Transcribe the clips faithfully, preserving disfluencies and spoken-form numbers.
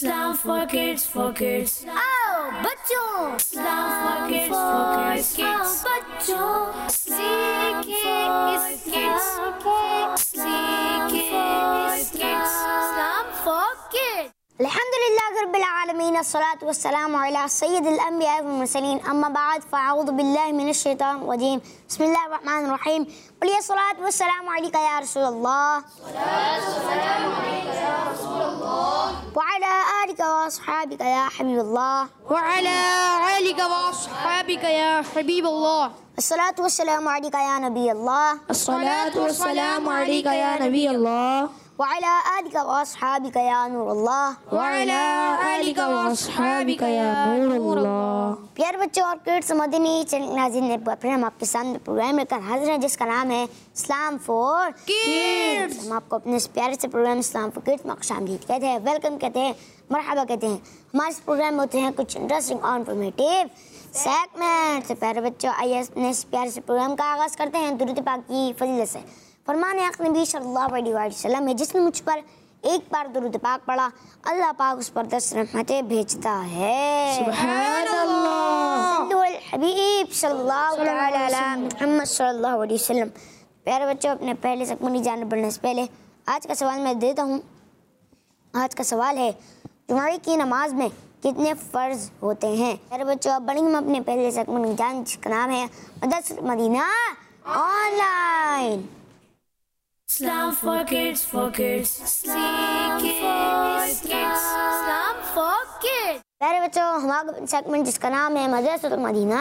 Islam for kids, for kids. आओ बच्चों, Islam for kids, for kids, kids. बच्चों, सीखे इस्लाम, सीखे Islam for kids. अल्हम्दुलिल्लाह रब्बिल आलमीन अस्सलातु वस्सलामु अला सय्यिदिल अंबिया वल मुरसलीन अम्मा बाद फ़अऊज़ु बिल्लाहि मिनश शैतानिर रजीम बिस्मिल्लाहिर रहमानिर रहीम बोलिए सलात वस्सलामु अलैका या रसूलल्लाह व अला आलिका व अस्हाबिका या हबीबल्लाह व अला आलिका व अस्हाबिका या हबीबल्लाह अस्सलातु वस्सलामु अलैका या नबी अल्लाह अस्सलातु वस्सलामु अलैका या नबी अल्लाह वअला आलिका व अस्हाबिका या नूरल्लाह वअला आलिका व अस्हाबिका या नूरल्लाह। प्यारे बच्चों और किड्स, मदनी चैनल नाज़रीन ने फिर हम आपके सामने प्रोग्राम लेकर हाजिर हैं जिसका नाम है इस्लाम फॉर किड्स। हम आपको अपने इस प्यारे से प्रोग्राम इस्लाम फॉर किड्स में खुशामदीद कहते हैं, वेलकम कहते हैं, मरहबा कहते हैं। हमारे इस प्रोग्राम में होते हैं कुछ इंटरेस्टिंग और इन्फॉर्मेटिव सेगमेंट। तो प्यारे बच्चों, आइए अपने इस प्यारे से प्रोग्राम का आगाज़ करते हैं दुरूद पाक की फजीलत से। फरमान है नबी सल्लल्लाहु अलैहि वसल्लम है, जिसने मुझ पर एक बार दुरूद पाक पढ़ा अल्लाह पाक उस पर दस रहमतें भेजता है। सुभान अल्लाह। हबीब सल्लल्लाहु अलैहि वसल्लम। प्यारे बच्चों, अपने पहले सेगमेंट की जानिब बढ़ने से पहले आज का सवाल मैं देता हूँ। आज का सवाल है, जुमे की नमाज में कितने फ़र्ज होते हैं? प्यारे बच्चों, अब बढ़ेंगे हम अपने पहले सेगमेंट की जानिब जिसका नाम है मदरसा Madina online. Islam for kids, for kids. Islam for kids. Islam for kids. प्यारे बच्चों, हमारा सेगमेंट जिसका नाम है मदरसा मदीना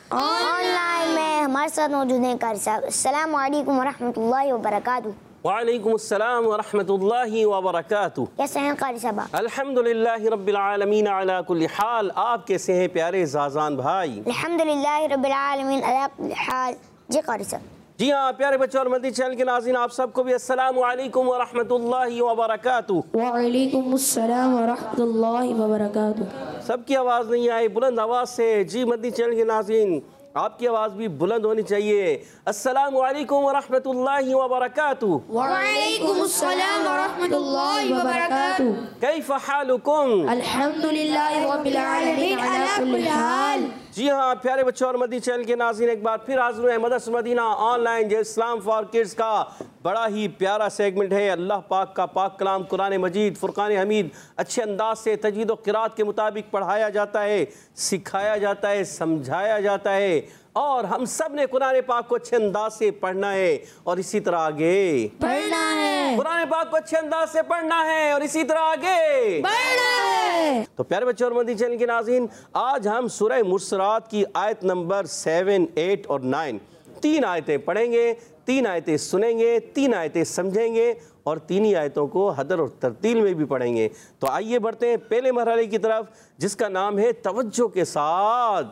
ऑनलाइन में हमारे साथ मौजूद हैं कारी साहब। अस्सलामु अलैकुम वरहमतुल्लाहि वबरकातुहू। वालेकुम अस्सलाम वरहमतुल्लाहि वबरकातुहू। कैसे हैं कारी साहब? अल्हम्दुलिल्लाहि रब्बिल आलमीन अला कुल्ली हाल। आप कैसे हैं प्यारे ज़ाज़ान भाई? अल्हम्दुलिल्लाहि रब्बिल आलमीन अला कुल्ली हाल। जी कारी साहब। जी हाँ प्यारे बच्चों और मदनी चैनल के नाज़रीन, आप सबको भी अस्सलामु अलैकुम वरहमतुल्लाहि वबरकातुहू। वालेकुम अस्सलाम वरहमतुल्लाहि वबरकातुहू। सबकी आवाज़ नहीं आई, बुलंद आवाज़ से। जी मदनी चैनल के नाज़रीन, आपकी आवाज़ भी बुलंद होनी चाहिए। अस्सलामु अलैकुम वरहमतुल्लाहि वबरकातुहू। वालेकुम अस्सलाम वरहमतुल्लाहि वबरकातुहू। कैफ़ हालुकुम? अल्हम्दुलिल्लाहि रब्बिल आलमीन अला कुल्ली हाल। जी हाँ प्यारे बच्चों और मदनी चैनल के नाज़रीन, एक बार फिर हाज़िर है मदरसा मदीना ऑनलाइन जो इस्लाम फॉर किड्स का बड़ा ही प्यारा सेगमेंट है। अल्लाह पाक का पाक कलाम कुरान मजीद फ़ुरक़ान हमीद अच्छे अंदाज से तजवीद व क़िराअत के मुताबिक पढ़ाया जाता है, सिखाया जाता है, समझाया जाता है और हम सब ने कुरान पाक को अच्छे अंदाज से पढ़ना है और इसी तरह आगे पढ़ना है। कुरान पाक को अच्छे अंदाज से पढ़ना है और इसी तरह आगे पढ़ना है। तो प्यारे बच्चों और मदनी चैनल के नाज़रीन, आज हम सूरह मुरसलात की आयत नंबर सेवन, एट और नाइन तीन आयतें पढ़ेंगे, तीन आयतें सुनेंगे, तीन आयतें समझेंगे और तीन ही आयतों को हदर और तरतील में भी पढ़ेंगे। तो आइए बढ़ते हैं पहले मरहले की तरफ जिसका नाम है तवज्जो के साथ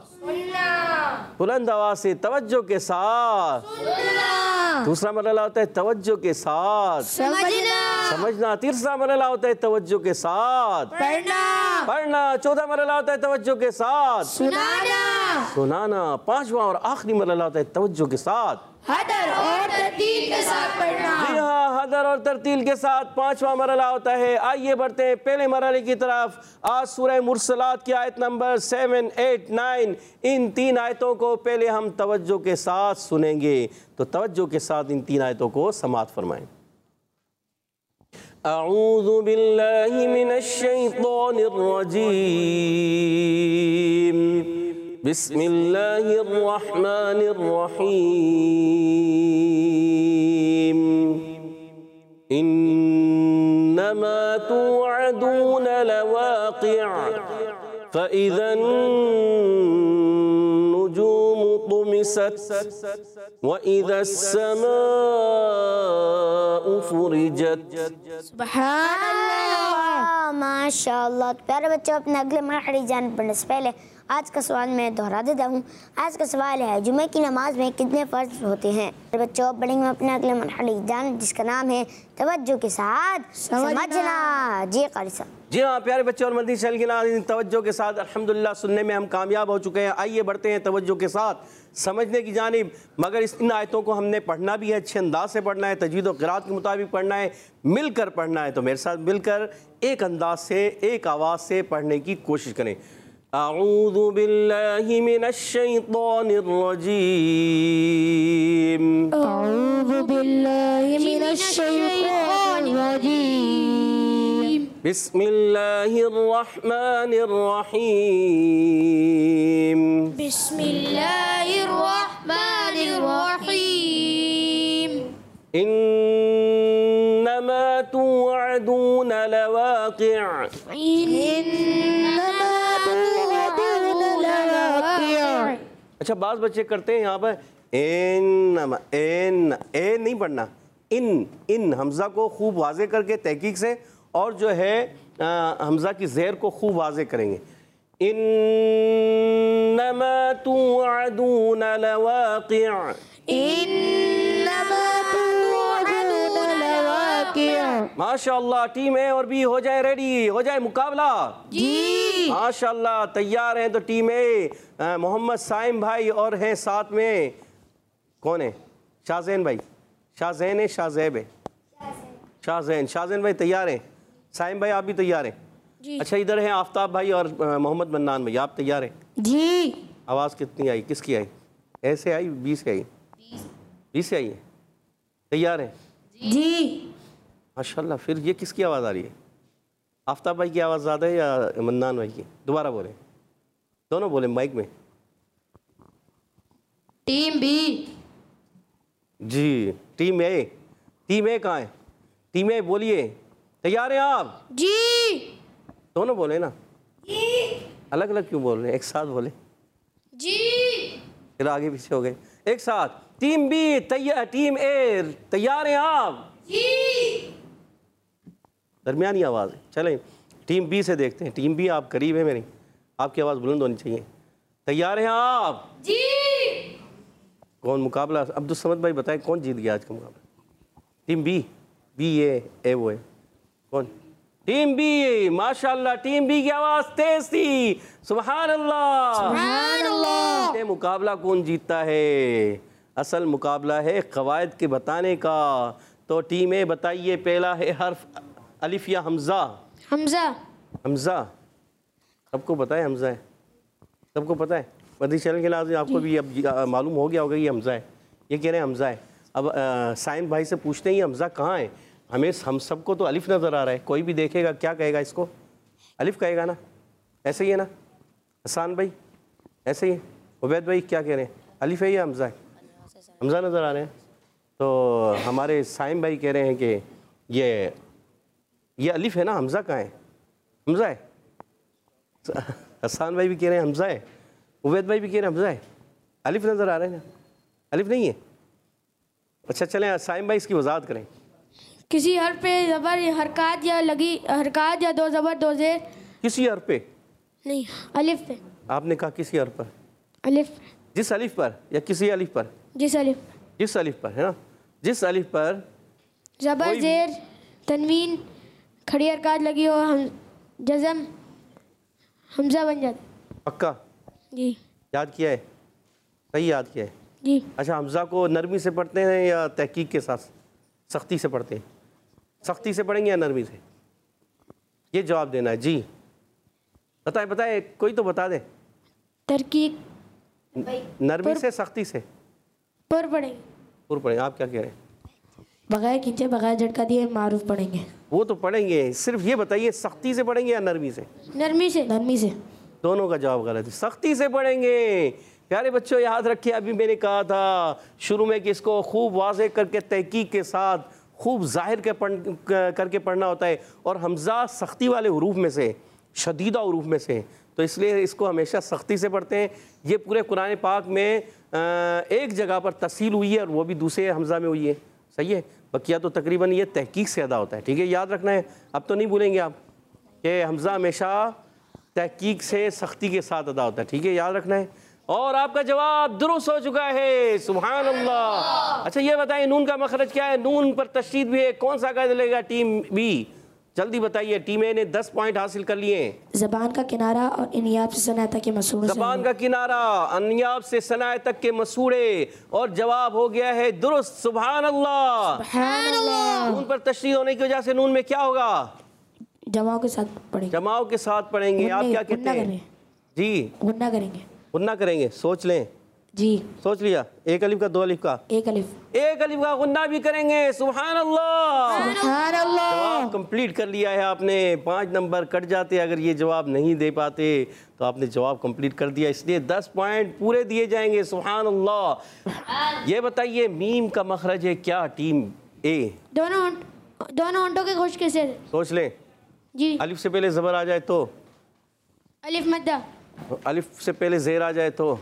सुनना। बुलंद आवाज से तवज्जो के साथ सुनना। दूसरा मरहला होता है तवज्जो के साथ समझना। समझना। तीसरा मरहला होता है तवज्जो के साथ पढ़ना। पढ़ना। चौथा मरहला होता है तवज्जो के साथ सुनाना। सुनाना। पांचवा और आखिरी मरहला होता है तवज्जो के साथ हदर और तरतील के साथ पढ़ना। जी हाँ, हदर और तरतील के साथ पांचवा मरहला होता है। आइए बढ़ते हैं पहले मरहले की तरफ। आज सूरह मुरसलात की आयत नंबर सेवन, एट, नाइन इन तीन आयतों को पहले हम तवज्जो के साथ सुनेंगे। तो तवज्जो के साथ इन तीन आयतों को समाअत फरमाएं। अऊज़ु बिल्लाहि मिनश शैतानिर रजीम बिस्मिल्लाहिर रहमानिर रहीम इन्नमा तुअदून लवाक़िअ फ़इज़न नुजूमु तुमिसत वइज़स समाउ फ़ुरिजत। सुभान अल्लाह, माशाअल्लाह। प्यारे बच्चों, अपने अगले मरहले जान पढ़ने से पहले आज का सवाल मैं दोहरा देता हूँ। आज का सवाल है, जुमे की नमाज में कितने फ़र्ज होते हैं? बच्चों, पढ़ेंगे अपने अगले मरहले जान, जिसका नाम है तवज्जो के साथ समझना। जी कारी साहब। जी हाँ प्यारे बच्चे और मदनी चैनल के नाज़रीन, तवज्जो के साथ अल्हम्दुलिल्लाह सुनने में हम कामयाब हो चुके हैं। आइए बढ़ते हैं तवज्जो के साथ समझने की जानिब। मगर इस इन आयतों को हमने पढ़ना भी है, अच्छे अंदाज से पढ़ना है, तजवीद और क़िराअत के मुताबिक पढ़ना है, मिलकर पढ़ना है। तो मेरे साथ मिलकर एक अंदाज से, एक आवाज़ से पढ़ने की कोशिश करें। अऊज़ु बिल्लाहि मिनश शैतानिर रजीम। अऊज़ु बिल्लाहि मिनश शैतानिर रजीम। बिस्मिल्लाहिर रहमानिर रहीम। बिस्मिल्लाहिर रहमानिर रहीम। इन्नमा तुअदून लवाक़िअ। इन्नमा तुअदून लवाक़िअ। अच्छा, बाज़ बच्चे करते हैं यहाँ पर इन्नमा, इन ए नहीं पढ़ना, इन इन हमज़ा को खूब वाज़े करके तहकीक से, और जो है आ, हमज़ा की ज़ेर को खूब वाज़े करेंगे। इन्नमा तुअदून लवाक़िअ। इन्नमा तुअदून लवाक़िअ। माशाअल्लाह, टीम ए और बी हो जाए रेडी, हो जाए मुकाबला। जी माशाअल्लाह तैयार हैं। तो टीम ए मोहम्मद साइम भाई और हैं साथ में, कौन है? शाहजैन भाई। शाहजैन है, शाहजैब है? शाहजैन। शाहजैन भाई तैयार हैं? साइम भाई आप भी तैयार हैं? जी। अच्छा, इधर हैं आफ्ताब भाई और अ, मोहम्मद मन्नान भाई, आप तैयार हैं? जी। आवाज़ कितनी आई, किसकी आई? ऐसे आई, बी से आई? बी से आई है। तैयार हैं? जी। माशाल्लाह। फिर ये किसकी आवाज़ आ रही है? आफ्ताब भाई की आवाज़ ज़्यादा है या मन्नान भाई की? दोबारा बोलें, दोनों बोलें माइक में। Team B. जी, टीम ए। टीम ए कहाँ है? टीम ए बोलिए, तैयार हैं आप? जी। दोनों बोले ना, अलग अलग क्यों बोल रहे हैं? एक साथ बोले, जी। फिर आगे पीछे हो गए। एक साथ, टीम बी तैयार, टीम ए तैयार हैं आप? जी। दरमियानी आवाज़ है। चलें टीम बी से देखते हैं। टीम बी आप करीब है मेरी, आपकी आवाज़ बुलंद होनी चाहिए। तैयार हैं आप? जी। कौन मुकाबला? अब्दुल समद भाई बताएं कौन जीत गया आज का मुकाबला? Team B. B A A वो है कौन? Team B. माशाल्लाह, टीम बी की आवाज़ तेज थी। सुभान अल्लाह, सुभान अल्लाह। ये मुकाबला कौन जीतता है? असल मुकाबला है क़वायद के बताने का। तो टीम ए बताइए, पहला है हर्फ अलिफ या हमज़ा? हमज़ा। हमज़ा सबको पता है, हमज़ा है, सबको पता है। मदनी चैनल के नाज़रीन आपको भी अब मालूम हो गया होगा ये हमज़ा है। ये कह रहे हैं हमज़ा है। अब साइम भाई से पूछते हैं ये हमज़ा कहाँ है? हमें हम सबको तो अलिफ नज़र आ रहा है, कोई भी देखेगा क्या कहेगा इसको? अलिफ कहेगा ना, ऐसे ही है ना? हसान भाई ऐसे ही है? उबैद भाई क्या कह रहे हैं, अलिफ है या हमज़ा है? हमज़ा नज़र आ रहे हैं। तो हमारे साइम भाई कह रहे हैं कि ये ये अलिफ है ना, हमज़ा कहाँ है? हमज़ा है। हसान भाई भी कह रहे हैं हमज़ा है, उबैद भाई भी कह रहे हैं हमज़ा है। अलिफ नज़र आ रहे हैं ना, अलिफ नहीं है? अच्छा चलें साइम भाई इसकी वजाहत करें। किसी हर पे ज़बर हरकत या लगी हरकत या दो ज़बर दो ज़ेर। किसी हर्फ पे नहीं, अलिफ पे। आपने कहा किसी हर्फ पर? अलिफ। जिस अलिफ पर या किसी अलिफ पर? जिस अलिफ। जिस अलिफ पर है ना, जिस अलिफ पर ज़बर कोई भी- ज़ेर तनवीन खड़ी हरकत लगी हो, हम जज़म हमज़ा बन जाता। पक्का जी। याद किया है? सही याद किया है। जी। अच्छा, हमज़ा को नरमी से पढ़ते हैं या तहकीक के साथ सख्ती से पढ़ते हैं? सख्ती से पढ़ेंगे या नरमी से? ये जवाब देना है। जी बताएं बताएं, कोई तो बता दे। तरकीक नरमी से, सख्ती से? पर पढ़ेंगे। पूर पढ़ेंगे। आप क्या कह रहे हैं? बगैर खींचे बगैर झटका दिए मारूफ पढ़ेंगे। वो तो पढ़ेंगे, सिर्फ ये बताइए सख्ती से पढ़ेंगे या नरमी से? नरमी से। नरमी से। दोनों का जवाब गलत है, सख्ती से पढ़ेंगे। प्यारे बच्चों याद रखिए, अभी मैंने कहा था शुरू में कि इसको खूब वाज़े करके तहकीक के साथ खूब ज़ाहिर के पढ़ करके पढ़ना होता है। और हमज़ा सख्ती वाले हरूफ में से, शदीदा हरूफ में से, तो इसलिए इसको हमेशा सख्ती से पढ़ते हैं। ये पूरे कुरान पाक में एक जगह पर तस्हील हुई है और वो भी दूसरे हमज़ा में हुई है। सही है, बकिया तो तकरीबन ये तहकीक से अदा होता है। ठीक है, याद रखना है, अब तो नहीं भूलेंगे आप कि हमज़ा हमेशा तहकीक से, सख्ती के साथ अदा होता है। ठीक है, याद रखना है। और आपका जवाब दुरुस्त हो चुका है, सुभान अल्लाह। अच्छा ये बताइए नून का मखरज क्या है? नून पर तशदीद भी है, कौन सा कायदा लेगा टीम बी? जल्दी बताइए। टीम ए ने दस पॉइंट हासिल कर लिए। जबान का किनारा और इनियाब से सना तक के मसूड़े। जबान का किनारा, अनियाब से सनाए तक के मसूड़े, और जवाब हो गया है दुरुस्त, सुभान अल्लाह। सुभान अल्लाह। नून पर तशदीद होने की वजह से नून में क्या होगा? जमाओं के साथ पढ़ेंगे। जमाओ के साथ पढ़ेंगे। आप क्या कहते हैं जी? गुन्ना करेंगे। गुन्ना करेंगे, सोच लें जी। सोच लिया। एक अलिफ का, दो अलिफ का? एक अलिफ। एक अलिफ का गुन्ना भी करेंगे, सुभान अल्लाह। सुभान अल्लाह। जवाब कंप्लीट कर लिया है आपने। पाँच नंबर कट जाते अगर ये जवाब नहीं दे पाते, तो आपने जवाब कंप्लीट कर दिया, इसलिए दस पॉइंट पूरे दिए जाएंगे, सुभान अल्लाह। ये बताइए मीम का मखरज है क्या टीम ए? दोनों दोनों होंठों के खुश्क से। सोच लें जी। अलिफ से पहले ज़बर आ जाए तो? अलिफ मद्दा। अलिफ से पहले ज़ेर आ जाए तो?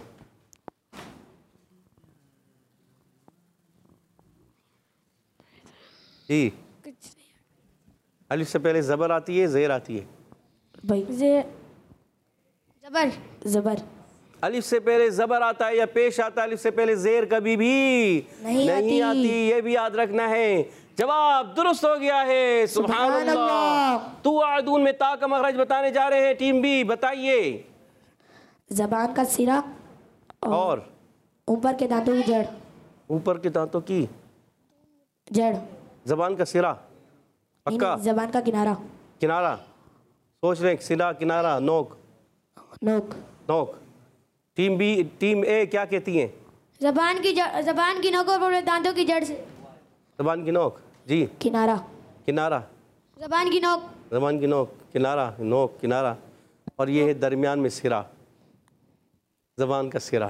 जी। अलिफ से पहले ज़बर आती है, ज़ेर आती है? भाई जे जबर। जबर। अलिफ से पहले ज़बर आता है या पेश आता है, अलिफ से पहले ज़ेर कभी भी नहीं, नहीं आती, आती। ये भी याद रखना है। जवाब दुरुस्त हो गया है, सुभान अल्लाह। तू आदून में ता का मखरज बताने जा रहे हैं टीम बी, बताइए। जबान का सिरा और, और ऊपर के दांतों की जड़। ऊपर के दांतों की जड़। जबान का सिरा, पक्का? जबान का किनारा। किनारा, सोच रहे सिरा, किनारा, नोक। नोक। नोक। टीम बी, टीम ए क्या कहती हैं? जबान की जड़, जबान की नोक और दांतों की जड़ से। जबान की नोक जी। किनारा। किनारा। जबान की नोक। जबान की नोक, किनारा, नोक, किनारा, और ये है दरमियान में सिरा, जबान का सिरा।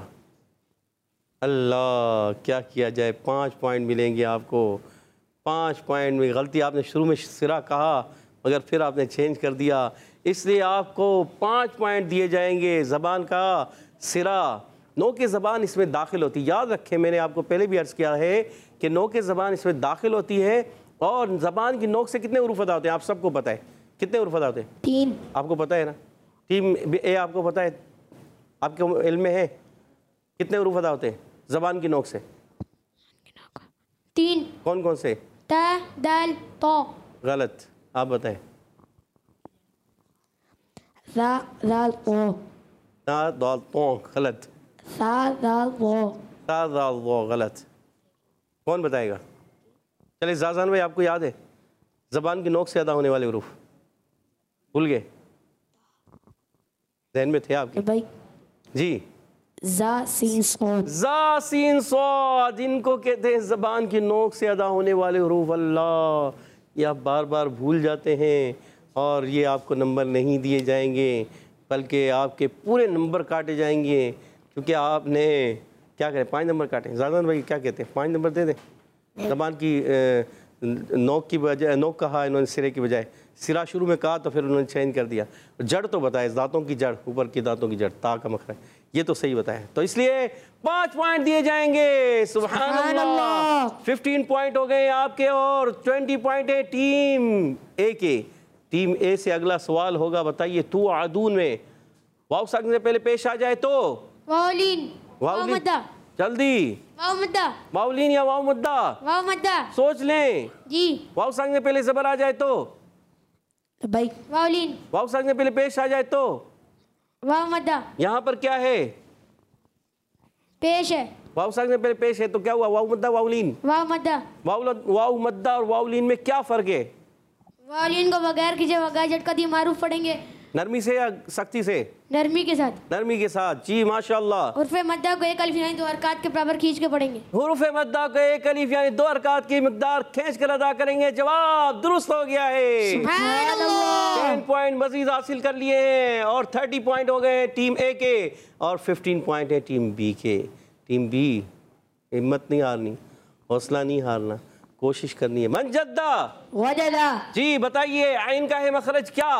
अल्लाह, क्या किया जाए? पाँच पॉइंट मिलेंगे आपको। पाँच पॉइंट में गलती, आपने शुरू में सिरा कहा मगर फिर आपने चेंज कर दिया, इसलिए आपको पाँच पॉइंट दिए जाएंगे। ज़बान का सिरा, नो के ज़बान इसमें दाखिल होती है। याद रखें, मैंने आपको पहले भी अर्ज़ किया है कि नो के ज़बान इसमें दाखिल होती है। और ज़बान की नोक से कितने उरूफ अदा होते हैं आप सबको पता है? कितने उरूफ अदा होते हैं? तीन। आपको पता है ना? टीम ए आपको पता है, आपके इल्म में है कितने उरूफ अदा होते हैं ज़बान की नोक से? तीन। कौन कौन से? ता, दाल, तो। गलत, आप बताएं। रा, दाल, वो। ता, दाल, तो, गलत। सा, दाल, वो। ता, दाल, वो, गलत। कौन बताएगा? चले जाजान भाई, आपको याद है ज़बान की नोक से अदा होने वाले उरूफ? भूल गए? ज़हन में थे आपके? भाई जी। जा, सीन, सॉद। जा, सीन, सॉद, जिनको कहते हैं ज़बान की नोक से अदा होने वाले हुरूफ। अल्लाह, ये आप बार बार भूल जाते हैं और ये आपको नंबर नहीं दिए जाएंगे, बल्कि आपके पूरे नंबर काटे जाएंगे, क्योंकि आपने क्या करें, पाँच नंबर काटे। ज़ादान भाई क्या कहते हैं, पाँच नंबर दे दें? ज़बान की नोक की बजाय, नोक कहा इन्होंने, सिरे की बजाय सिरा शुरू में कहा तो फिर उन्होंने चेंज कर दिया। जड़ तो बताए, दांतों की जड़, ऊपर की दांतों की जड़, ता का मखरज, ये तो सही बताया, तो इसलिए पाँच पॉइंट दिए जाएंगे। सुभान अल्लाह। फिफ्टीन पॉइंट हो गए आपके और ट्वेंटी पॉइंट है टीम ए के। टीम ए से अगला सवाल होगा, बताइए। तू आदून में वाव साकिन से पहले पेश आ जाए तो? वाउलीन। वाव मद्दा। जल्दी। वाव मद्दा। वाउलीन या वाव मद्दा? वाव मद्दा। सोच लें जी। वाव साकिन से पहले ज़बर आ जाए तो? भाई वाउलीन। वाव साकिन से पहले पेश आ जाए तो? वाव मद्दा। यहाँ पर क्या है? पेश है। वाव साकिन से पहले पेश है तो क्या हुआ? वाव मद्दा, वाउलीन? वाव मद्दा। वाव वाव मद्दा और वाउलीन में क्या फ़र्क है? वाउलीन को बगैर किसी बगैर झटका दिए मारूफ पढ़ेंगे। नरमी से या सख्ती से? नरमी के साथ। नरमी के साथ, जी माशाल्लाह। हुर्फ़े मद्दा को एक अलिफ यानी दो हरकत के बराबर खींच के पढ़ेंगे। हुर्फ़े मद्दा को एक अलिफ यानी दो हरकत की मिकदार खींच कर अदा करेंगे। जवाब दुरुस्त हो गया है। टेन पॉइंट मजीद हासिल कर लिए हैं और थर्टी पॉइंट हो गए टीम ए के और फिफ्टीन पॉइंट है टीम बी के। टीम बी, हिम्मत नहीं हारनी, हौसला नहीं हारना, कोशिश करनी है। मन जद्दा वजदा। जी बताइए, आइन का है मखरज क्या?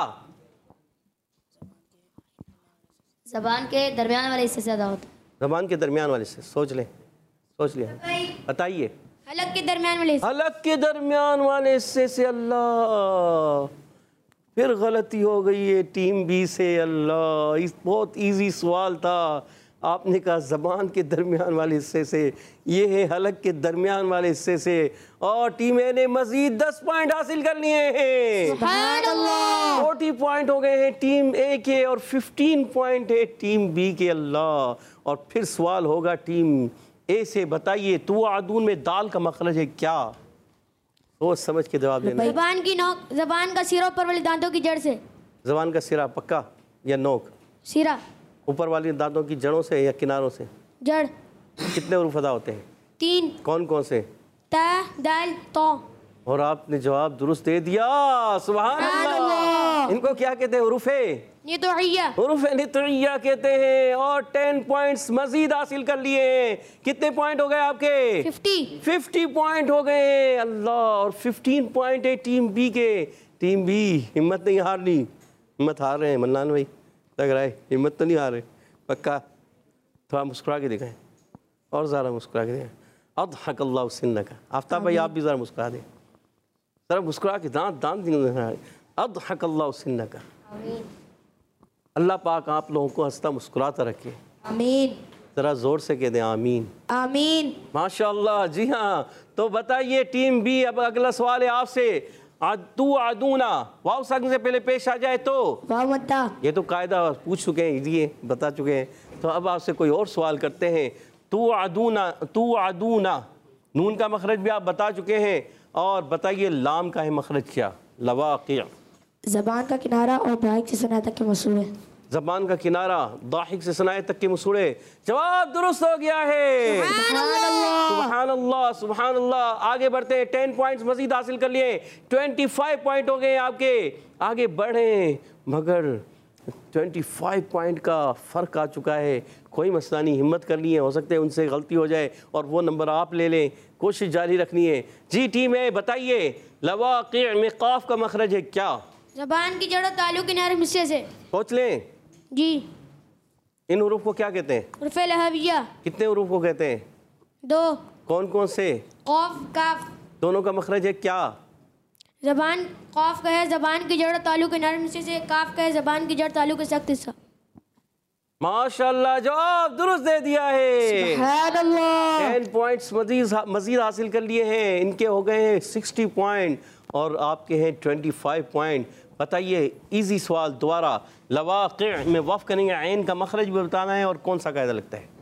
ज़बान के दरमियान वाले हिस्से से अदा होता है। ज़बान के दरमियान वाले से, सोच लें, सोच लें, बताइए। हलक के दरमियान वाले हिस्से। हलक के दरमियान वाले हिस्से से। अल्लाह, फिर गलती हो गई है टीम बी से। अल्लाह, इस बहुत इजी सवाल था। आपने कहा ज़बान के दरमियान वाले हिस्से से, ये है हलक के दरमियान वाले हिस्से से, और टीम ए ने मजीद दस पॉइंट हासिल कर लिए हैं। चालीस पॉइंट हो गए हैं टीम ए के और पंद्रह पॉइंट है टीम बी के। अल्लाह, और फिर सवाल होगा टीम ए से, बताइए तू आदून में दाल का मखरज है क्या? सोच समझ के जवाब देना। जबान की नोक, जबान का सिरा ऊपर वाले दांतों की जड़ से। जबान का सिरा पक्का या नोक? सिरा। ऊपर वाली दांतों की जड़ों से या किनारों से? जड़। कितने हुरूफ अदा होते हैं? तीन। कौन कौन से? ता, दाल, तो। और आपने जवाब दुरुस्त दे दिया, सुभान अल्लाह। इनको क्या कहते हैं? हुरूफे नितुइया। हुरूफे नितुइया कहते हैं। और टेन पॉइंट्स मजीद हासिल कर लिए हैं। कितने पॉइंट हो गए आपके? फिफ्टी। फिफ्टी पॉइंट हो गए हैं। अल्लाह, और फिफ्टीन पॉइंट है टीम बी के। टीम बी हिम्मत नहीं हारनी। हिम्मत हार रहे हैं मन्नान भाई, लग रहा है हिम्मत तो नहीं हार रहे पक्का? थोड़ा मुस्कुरा के दिखाएं, और ज़रा मुस्कुरा के दिखाएं। अज़हक अल्लाह सिन्न का। आफ्ताब भाई आप भी ज़रा मुस्कुरा दें, ज़रा मुस्कुरा के दांत दांत अज़हक अल्लाह सिन्न का। अल्लाह पाक आप लोगों को हंसता मुस्कुराता रखे। आमीन। ज़रा ज़ोर से कह दें आमीन। आमीन। माशाअल्लाह। जी हाँ, तो बताइए टीम बी, अब अगला सवाल है आपसे। तू आदूना वाव साकिन से पहले पेश आ जाए तो वावता। ये तो कायदा पूछ चुके हैं, इजी है, बता चुके हैं। तो अब आपसे कोई और सवाल करते हैं। तू आदूना, तू आदूना, नून का मखरज भी आप बता चुके हैं, और बताइए लाम का है मखरज क्या? लवाक़िअ। जबान का किनारा और दाहिक से सना तक के मसूड़े। जबान का किनारा दाहिक से सनाए तक के मसूड़े। जवाब दुरुस्त हो गया है। सुभान अल्लाह, सुभान अल्लाह। आगे बढ़ते हैं, टेन पॉइंट्स मजीद हासिल कर लिए, ट्वेंटी फाइव पॉइंट हो गए आपके। आगे बढ़े, मगर ट्वेंटी फाइव पॉइंट का फ़र्क आ चुका है। कोई मसला नहीं, हिम्मत करनी है, हो सकता है उनसे गलती हो जाए और वो नंबर आप ले लें। कोशिश जारी रखनी है। जी टीम है, बताइए लवाक़िअ में क़ाफ का मखरज है क्या? जबान की जड़ तालु किनारे हिस्से से। सोच लें। जी। इन हुरूफ को क्या कहते हैं? हुरूफ़े लहविया। कितने हुरूफ को कहते हैं? दो। कौन कौन से? क़ाफ, काफ। दोनों का मखरज है क्या? जबान क़ाफ का है जबान की जड़ तालु के नरम हिस्से से, काफ का है जबान की जड़ तालु के सख्त हिस्सा। माशाल्लाह, जवाब दुरुस्त दे दिया है। सुभान टेन पॉइंट्स मजीद मजीद हासिल कर लिए हैं। इनके हो गए हैं सिक्सटी पॉइंट और आपके हैं ट्वेंटी फाइव पॉइंट। बताइए इजी सवाल दोबारा, लवाक़िअ में वफ़ करेंगे, ऐन का मखरज भी बताना है, और कौन सा कायदा लगता है?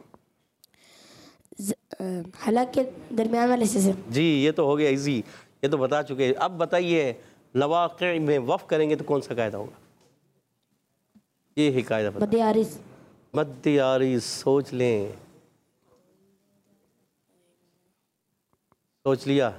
हलक के दरमियान वाले हिस्से से। जी, ये तो हो गया इजी, ये तो बता चुके हैं। अब बताइए लवाक़िअ में वफ़ करेंगे तो कौन सा कायदा होगा? ये ही कायदा बता। मद्दे आरिज़। मद्दे आरिज़, सोच लें। सोच लिया?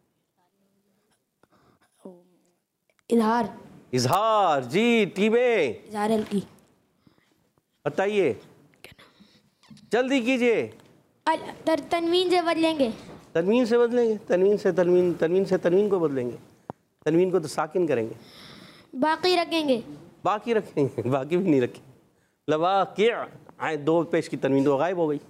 इजहार। इजहार। जी टीमें इजहार हल्की। बताइए, जल्दी कीजिए। अल- तर तनवीन से बदलेंगे। तनवीन से बदलेंगे? तनवीन से तनवीन, तनवीन से तनवीन को बदलेंगे। तनवीन को तो साकिन करेंगे। बाकी रखेंगे। बाकी रखेंगे? बाकी भी नहीं रखेंगे। लवाक़िअ, आए दो पेश की तनवीन तो गायब हो गई,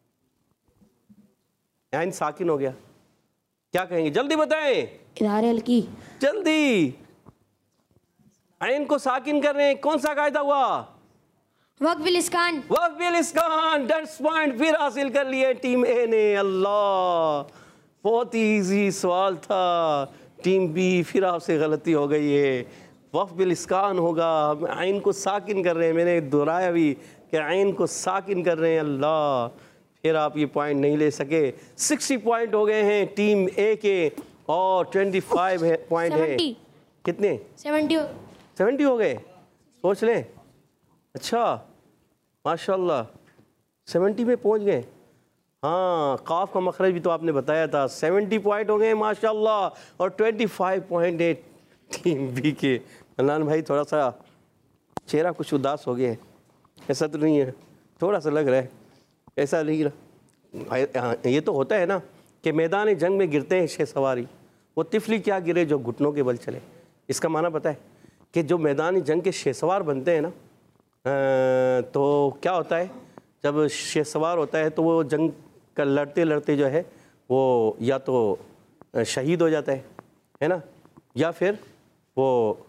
आइन साकिन हो गया। क्या कहेंगे? जल्दी बताएं, इजहार हल्की। जल्दी। आइन को साकिन कर रहे हैं, कौन सा कायदा हुआ? वक्त बिल इस्कान। वक़्त बिल इस्कान। दस पॉइंट फिर हासिल कर लिए टीम ए ने। अल्लाह, बहुत ही इजी सवाल था। टीम बी फिर आपसे गलती हो गई है। वक़्त बिल इस्कान होगा, हम आइन को साकिन कर रहे हैं। मैंने दोहराया भी कि आइन को साकिन कर रहे हैं। अल्लाह, फिर आप ये पॉइंट नहीं ले सके। सिक्सटी पॉइंट हो गए हैं टीम ए के और ट्वेंटी फाइव है पॉइंट है। कितने? सेवेंटी। सेवेंटी हो गए, सोच लें। अच्छा, माशाल्लाह, सेवेंटी में पहुंच गए। हाँ, काफ का मखरज भी तो आपने बताया था। सेवेंटी पॉइंट हो गए माशाल्लाह, और ट्वेंटी फाइव पॉइंट है टीम बी के। अनान भाई, थोड़ा सा चेहरा कुछ उदास हो गया है, ऐसा तो नहीं है? थोड़ा सा लग रहा है, ऐसा नहीं रहा। ये तो होता है ना कि मैदान जंग में गिरते हैं शे सवारी, वो तिफली क्या गिरे जो घुटनों के बल चले। इसका माना पता है कि जो मैदान जंग के शेसवार बनते हैं ना, तो क्या होता है, जब शेसवार होता है तो वो जंग का लड़ते लड़ते जो है वो या तो शहीद हो जाता है है ना, या फिर वो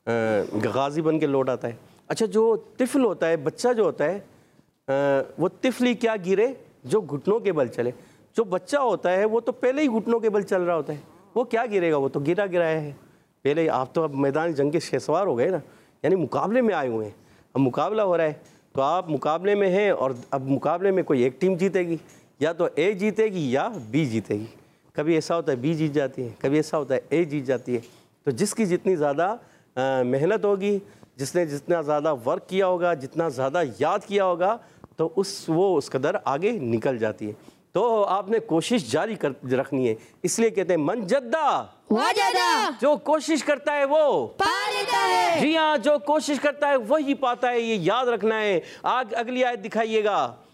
गाजी बन के लौट आता है। अच्छा, जो तिफल होता है, बच्चा जो होता है, आ, वो तिफली क्या गिरे, जो घुटनों के बल चले। जो बच्चा होता है वो तो पहले ही घुटनों के बल चल रहा होता है, वो क्या गिरेगा, वो तो गिरा गिराया है पहले। आप तो अब मैदान जंग के शेसवार हो गए ना, यानी मुकाबले में आए हुए हैं, अब मुकाबला हो रहा है, तो आप मुकाबले में हैं और अब मुकाबले में कोई एक टीम जीतेगी, या तो ए जीतेगी या बी जीतेगी। कभी ऐसा होता है बी जीत जाती है, कभी ऐसा होता है ए जीत जाती है। तो जिसकी जितनी ज़्यादा मेहनत होगी, जिसने जितना ज़्यादा वर्क किया होगा, जितना ज़्यादा याद किया होगा, तो उस वो उस कदर आगे निकल जाती है। तो आपने कोशिश जारी कर रखनी है, इसलिए कहते हैं मन जद्दा वजदा, जो कोशिश करता है वो पा लेता है। जी हाँ, जो कोशिश करता है वही पाता है, ये याद रखना है। आग अगली आयत दिखाइएगा।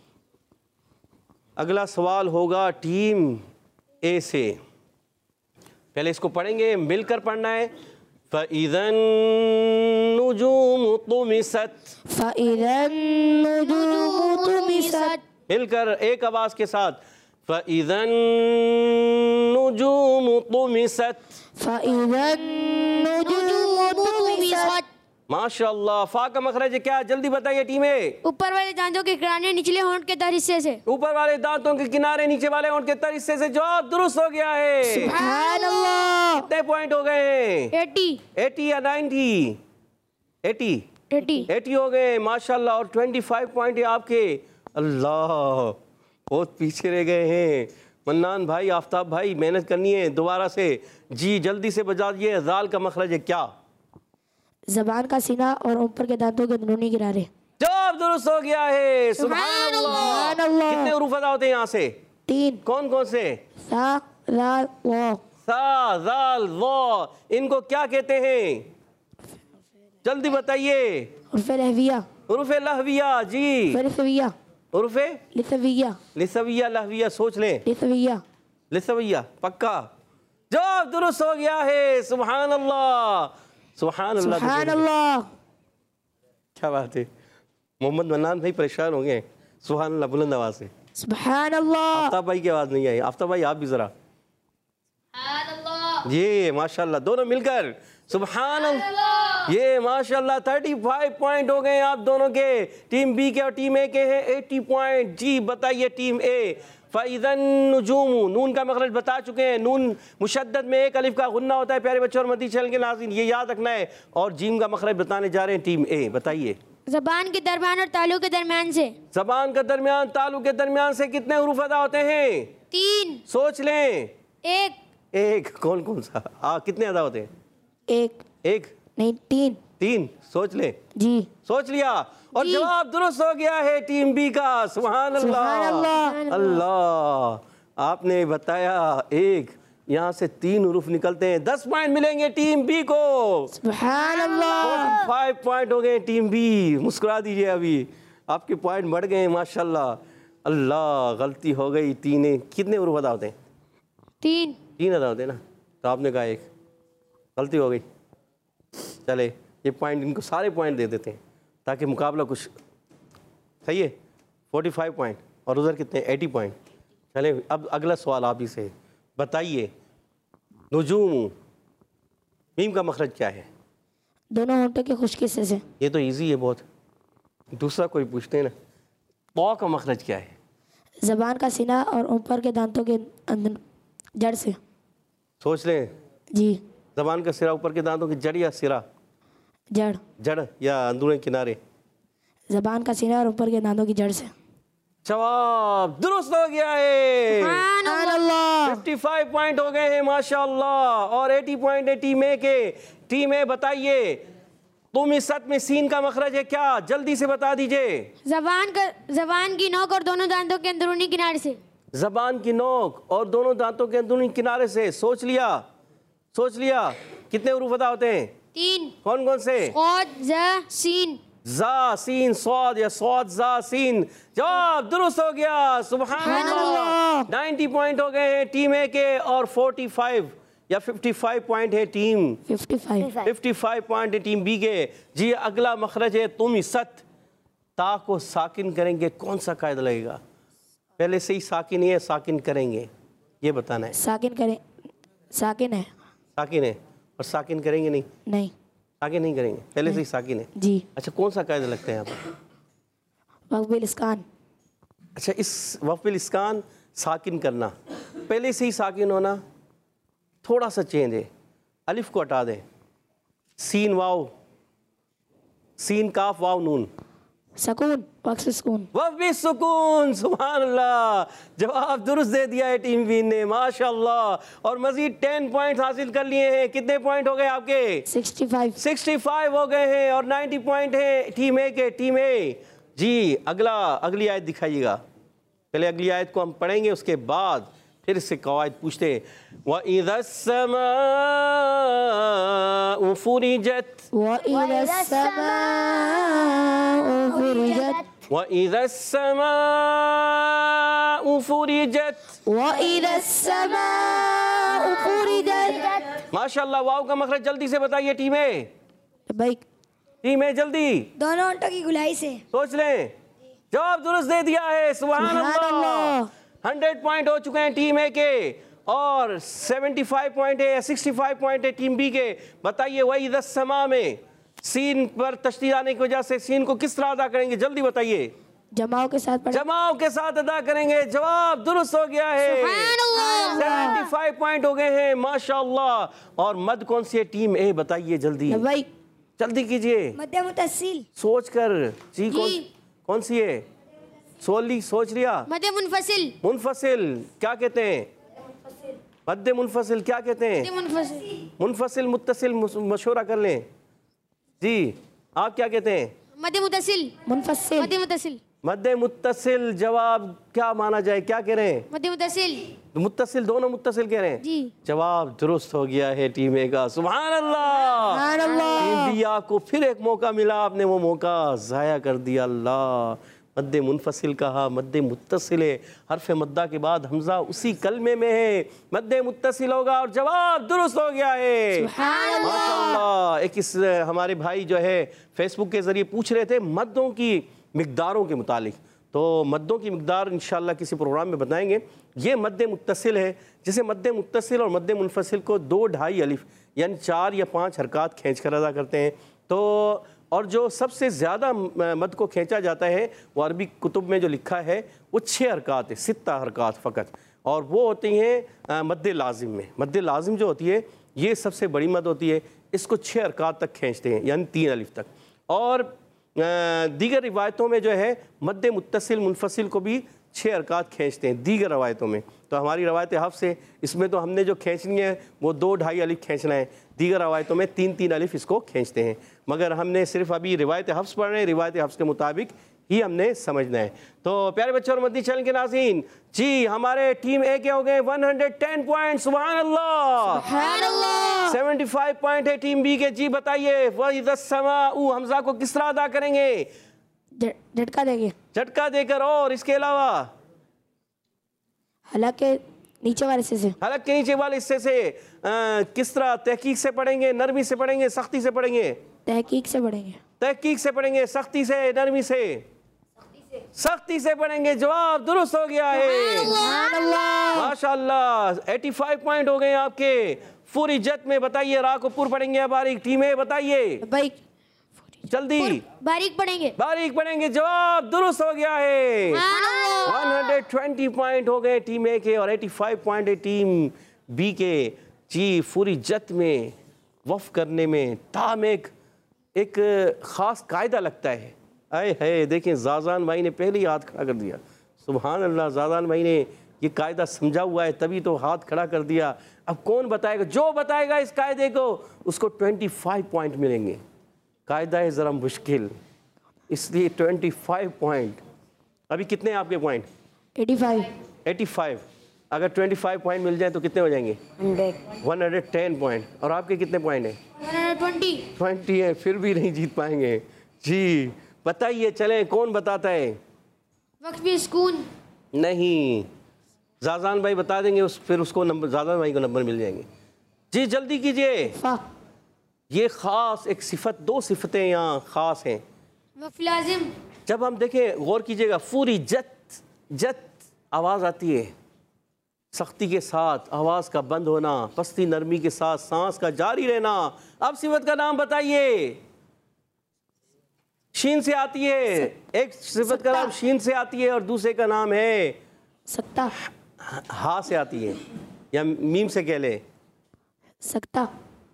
अगला सवाल होगा टीम ए से, पहले इसको पढ़ेंगे, मिलकर पढ़ना है। फ़इज़न नुजूम तुमिसत, फ़इज़न नुजूम तुमिसत, मिलकर एक आवाज के साथ, फ़इज़न नुजूम तुमिसत, फ़इज़न नुजूम तुमिसत। माशाअल्लाह। फा का मखरज क्या, जल्दी बताइए टीमें। ऊपर वाले दांतों के किनारे निचले होंठ के तर हिस्से से। ऊपर वाले दांतों के किनारे नीचे वाले होंठ के तर हिस्से से। जवाब दुरुस्त हो गया है। सुभान अल्लाह। कितने पॉइंट हो गए हैं? एटी एटी या नाइन्टी? एटी एटी एटी हो गए माशाल्लाह। और ट्वेंटी फाइव पॉइंट है आपके। अल्लाह, बहुत पीछे रह गए हैं। मन्नान भाई, आफ्ताब भाई, मेहनत करनी है दोबारा से। जी जल्दी से बजा दिए। ज़ाल का मखरज है क्या? जबान का सीना और ऊपर के दांतों के अंदरूनी किनारे। जवाब दुरुस्त हो गया है। सुभान अल्लाह। कितने हुरूफ अदा होते हैं यहाँ से? तीन। कौन कौन से? सा, लाल, वा। सा, जाल, वा, इनको क्या कहते हैं? जल्दी बताइए। हुरूफ लहविया। हुरूफ लहविया। जी लिसविया। हुरूफ लिसविया। लिसविया, लहविया, सोच लें। लिसविया। लिसविया, पक्का। जवाब दुरुस्त हो गया है। सुभान अल्लाह, सुभान अल्लाह। सुभान अल्लाह। क्या बात है। मोहम्मद मन्नान भाई परेशान हो गए। सुभान अल्लाह बुलंद आवाज से। सुभान अल्लाह। आफ्ताब भाई की आवाज नहीं आई। आफ्ताब भाई आप भी जरा। ये माशाल्लाह, दोनों मिलकर सुभान अल्लाह। ये माशाल्लाह थर्टी फाइव पॉइंट हो गए आप दोनों के। टीम बी के और टीम ए के हैं एटी पॉइंट। जी बताइए टीम ए। फ़इज़न नुजूम, नून का मखरज बता चुके हैं। नून मुशद्दद में एक अलिफ का गुन्ना होता है प्यारे बच्चों और मदी चैनल के नाज़रीन, ये याद रखना है। और जीम का मखरज बताने जा रहे हैं टीम ए। बताइए। जबान के दरमियान और तालू के दरमियान से। जबान के दरमियान, तालू के दरमियान से कितने हुरूफ अदा होते हैं? तीन। सोच लें। एक। एक कौन कौन सा? आ, कितने अदा होते हैं? एक। एक नहीं, तीन। तीन। सोच ले। जी सोच लिया और जवाब दुरुस्त हो गया है टीम बी का। सुभान अल्लाह। अल्लाह, आपने बताया एक, यहाँ से तीन हुरूफ निकलते हैं। दस पॉइंट मिलेंगे टीम बी को। सुभान अल्लाह। फाइव पॉइंट हो गए टीम बी। मुस्कुरा दीजिए, अभी आपके पॉइंट बढ़ गए माशाल्लाह। अल्लाह, गलती हो गई। तीन, कितने हुरूफ अदा होते हैं? तीन। तीन अदा होते हैं ना, तो आपने कहा एक, गलती हो गई। चले, ये पॉइंट, इनको सारे पॉइंट दे देते हैं ताकि मुकाबला कुछ सही है। फोर्टी फाइव पॉइंट और उधर कितने? Eighty point. चले, अब अगला सवाल आप ही से। बताइए, नुजूम, मीम का मखरज क्या है? दोनों होंठों के खुश्क हिस्से से। ये तो इजी है बहुत। दूसरा कोई पूछते हैं ना। पौ का मखरज क्या है? जबान का सीना और ऊपर के दांतों के अंदर जड़ से। सोच लें। जी जबान का सिरा, ऊपर के दांतों की जड़ या सिरा? जड़। जड़ या अंदरूनी किनारे? जबान का सीना और ऊपर के दांतों की जड़ से। जवाब दुरुस्त हो गया है। फिफ्टी फाइव पॉइंट हो गए हैं माशाअल्लाह। और एटी पॉइंट है टीम ए के। टीम ए बताइए, तुम इस सत में सीन का मखरज है क्या? जल्दी से बता दीजिए। जबान का, जबान की नोक और दोनों दांतों के अंदरूनी किनारे से। जबान की नोक और दोनों दांतों के अंदरूनी किनारे से। सोच लिया, सोच लिया। कितने हुरूफ अदा होते हैं? तीन। कौन कौन से? क़ाद, ज़ा, सीन। जा, सीन, स्वाद या स्वाद, जा, सीन। जवाब दुरुस्त हो गया। सुभान अल्लाह। नाइन्टी पॉइंट हो गए हैं टीम ए के और फोर्टी फाइव या फिफ्टी फाइव पॉइंट है team fifty five fifty five point है टीम बी के। जी अगला मखरज है तुम सत। ता को साकिन करेंगे, कौन सा कायदा लगेगा? पहले से ही साकिन है, साकिन करेंगे, ये बताना है। साकिन करें, साकिन है। साकिन है और साकिन करेंगे नहीं? नहीं। साकिन नहीं करेंगे, पहले से ही साकिन है जी। अच्छा, कौन सा कायदा लगता है यहाँ पर? वक़्फ़िल इस्कान। अच्छा, इस वक़्फ़िल इस्कान साकिन करना, पहले से ही साकिन होना, थोड़ा सा चेंज है, अलिफ को हटा दें, सीन वाव, सीन काफ वाव नून, सकून, वक्स सुकून। वफ़्फ़ी सुकून। सुभान अल्लाह, जवाब दुरुस्त दे दिया है टीम बी ने, माशाअल्लाह। और मजीद टेन पॉइंट हासिल कर लिए हैं। कितने पॉइंट हो गए आपके? Sixty five. सिक्सटी फाइव हो गए हैं और नाइन्टी पॉइंट है टीम ए के। टीम ए जी, अगला अगली आयत दिखाइएगा। पहले अगली आयत को हम पढ़ेंगे, उसके बाद फिर इससे कवायद पूछते हैं। वइज़ा अस्समाउ फुरिजत, वइज़ा अस्समाउ फुरिजत, वइज़ा अस्समाउ फुरिजत, वइज़ा अस्समाउ फुरिजत। माशाअल्लाह। वाव का मखरज जल्दी से बताइए टीम ए। भाई टीम ए जल्दी दोनों ओंटों की गुलाई से। सोच लें, जवाब दुरुस्त दे दिया है। सुभान अल्लाह। हंड्रेड पॉइंट हो चुके हैं टीम ए के और सेवेंटी फाइव पॉइंट है, सिक्सटी फाइव पॉइंट है टीम बी के। बताइए वही दस समा में सीन पर तशदीद आने की वजह से सीन को किस तरह अदा करेंगे? जल्दी बताइए। जमाओं के साथ पढ़े। जमाओं के साथ अदा करेंगे। जवाब दुरुस्त हो गया है। सेवेंटी फाइव पॉइंट हो गए हैं, माशाअल्लाह। और मद कौन सी है टीम ए? बताइए जल्दी, भाई जल्दी कीजिए, मध्य मुतस्सिल। सोच कर। जी, कौन कौन सी है? सोली सोच लिया। मध्य मुनफसिल। मुनफसिल क्या कहते हैं? मध्य मुनफसिल क्या कहते हैं? मुनफसिल। मुनफसिल मुत्तसिल मशवरा कर लें। जी, आप क्या कहते हैं? मध्य मुतसिल। मुनफसिल। मध्य मुतसिल। मध्य मुत्तसिल। जवाब क्या माना जाए? क्या कह रहे हैं? मध्य मुतसिल। मुत्तसिल, दोनों मुत्तसिल कह रहे हैं जी। जवाब दुरुस्त हो गया है टीम ए का। सुभान अल्लाह। सुभान अल्लाह। टीम बी को फिर एक मौका मिला, आपने वो मौका जाया कर दिया। अल्लाह, मद्दे मुनफसिल कहा, मद्दे मुत्तसिल है। हरफ मद्दा के बाद हमजा उसी कलमे में है, मद्दे मुत्तसिल होगा और जवाब दुरुस्त हो गया है। माशाअल्लाह। एक इस हमारे भाई जो है फेसबुक के जरिए पूछ रहे थे मद्दों की मिकदारों के मुतालिक, तो मद्दों की मिकदार इंशाअल्लाह किसी प्रोग्राम में बताएंगे। ये मद्दे मुत्तसिल है, जिसे मद्दे मुत्तसिल और मद्दे मुनफसिल को दो ढाई अलिफ यानी चार या पाँच हरकत खींच कर अदा करते हैं। तो और जो सबसे ज़्यादा मद को खींचा जाता है वो अरबी कुतुब में जो लिखा है वो छः हरकत है, सित्ता हरकत फ़कत, और वो होती हैं मद्दे लाजिम में। मद्दे लाजिम जो होती है ये सबसे बड़ी मद होती है, इसको छः हरकत तक खींचते हैं यानी तीन अलिफ तक। और दीगर रिवायतों में जो है मद्दे मुत्तसिल मुनफसिल को भी छः हरकत खींचते हैं दीगर रवायतों में। तो हमारी रवायत हफ्स है, इसमें तो हमने जो खींचनी है वो दो ढाई अलिफ खींचना है, दीगर रवायतों में तीन तीन अलिफ इसको खींचते हैं। मगर हमने सिर्फ अभी रिवायत हफ्स पढ़ रहे हैं, रिवायत हफ्स के मुताबिक ही हमने समझना है। तो प्यारे बच्चों और मदनी चैनल के नाज़रीन, जी हमारे टीम ए के हो गए वन हंड्रेड टेन पॉइंट। सुभान अल्लाह। सेवेंटी फाइव पॉइंट है टीम बी के। जी बताइए वइज़ा समाउ हमजा को किस तरह अदा करेंगे? झटका देंगे। झटका देकर। और इसके अलावा हलक के नीचे वाले हिस्से से। हलक के नीचे वाले हिस्से से आ, किस तरह? तहकीक से पढ़ेंगे, नरमी से पढ़ेंगे, सख्ती से पढ़ेंगे? तहकीक से पढ़ेंगे। तहकीक से पढ़ेंगे, सख्ती से, नरमी से? सख्ती से पढ़ेंगे। जवाब दुरुस्त हो गया है। माशाअल्लाह। पचासी पॉइंट हो गए आपके। पूरी जत में बताइए, रा को पूर पढ़ेंगे या बारीक? टीम ए बताइए भाई जल्दी। बारीक पढ़ेंगे। बारीक पढ़ेंगे। जवाब दुरुस्त हो गया है। एक सौ बीस पॉइंट हो गए टीम ए के और पचासी पॉइंट है टीम बी के। जी, पूरी जत में वफ करने में ताम एक एक ख़ास कायदा लगता है। आए है देखें, जाजान भाई ने पहले ही हाथ खड़ा कर दिया। सुभान अल्लाह, जाजान भाई ने ये कायदा समझा हुआ है तभी तो हाथ खड़ा कर दिया। अब कौन बताएगा? जो बताएगा इस कायदे को उसको पच्चीस पॉइंट मिलेंगे। कायदा है ज़रा मुश्किल, इसलिए पच्चीस पॉइंट। अभी कितने हैं आपके पॉइंट? पचासी। पचासी। अगर पच्चीस पॉइंट मिल जाए तो कितने हो जाएंगे? हंड्रेड। एक सौ दस पॉइंट। और आपके कितने पॉइंट हैं? एक सौ बीस। बीस है, फिर भी नहीं जीत पाएंगे। जी बताइए, चलें कौन बताता है? वक्फ़ी सुकून। नहीं, जाजान भाई बता देंगे, उस फिर उसको नंबर, जाजान भाई को नंबर मिल जाएंगे। जी जल्दी कीजिए। फा। ये ख़ास एक सिफत, दो सिफतें यहाँ ख़ास हैं। वक्फ़ लाजिम। जब हम देखें, गौर कीजिएगा, पूरी जत जत आवाज़ आती है, सख्ती के साथ आवाज़ का बंद होना, पस्ती नरमी के साथ सांस का जारी रहना। अब सिफत का नाम बताइए। शीन से आती है, एक सिफत का नाम शीन से आती है और दूसरे का नाम है सकता। हा से आती है या मीम से कह ले। सकता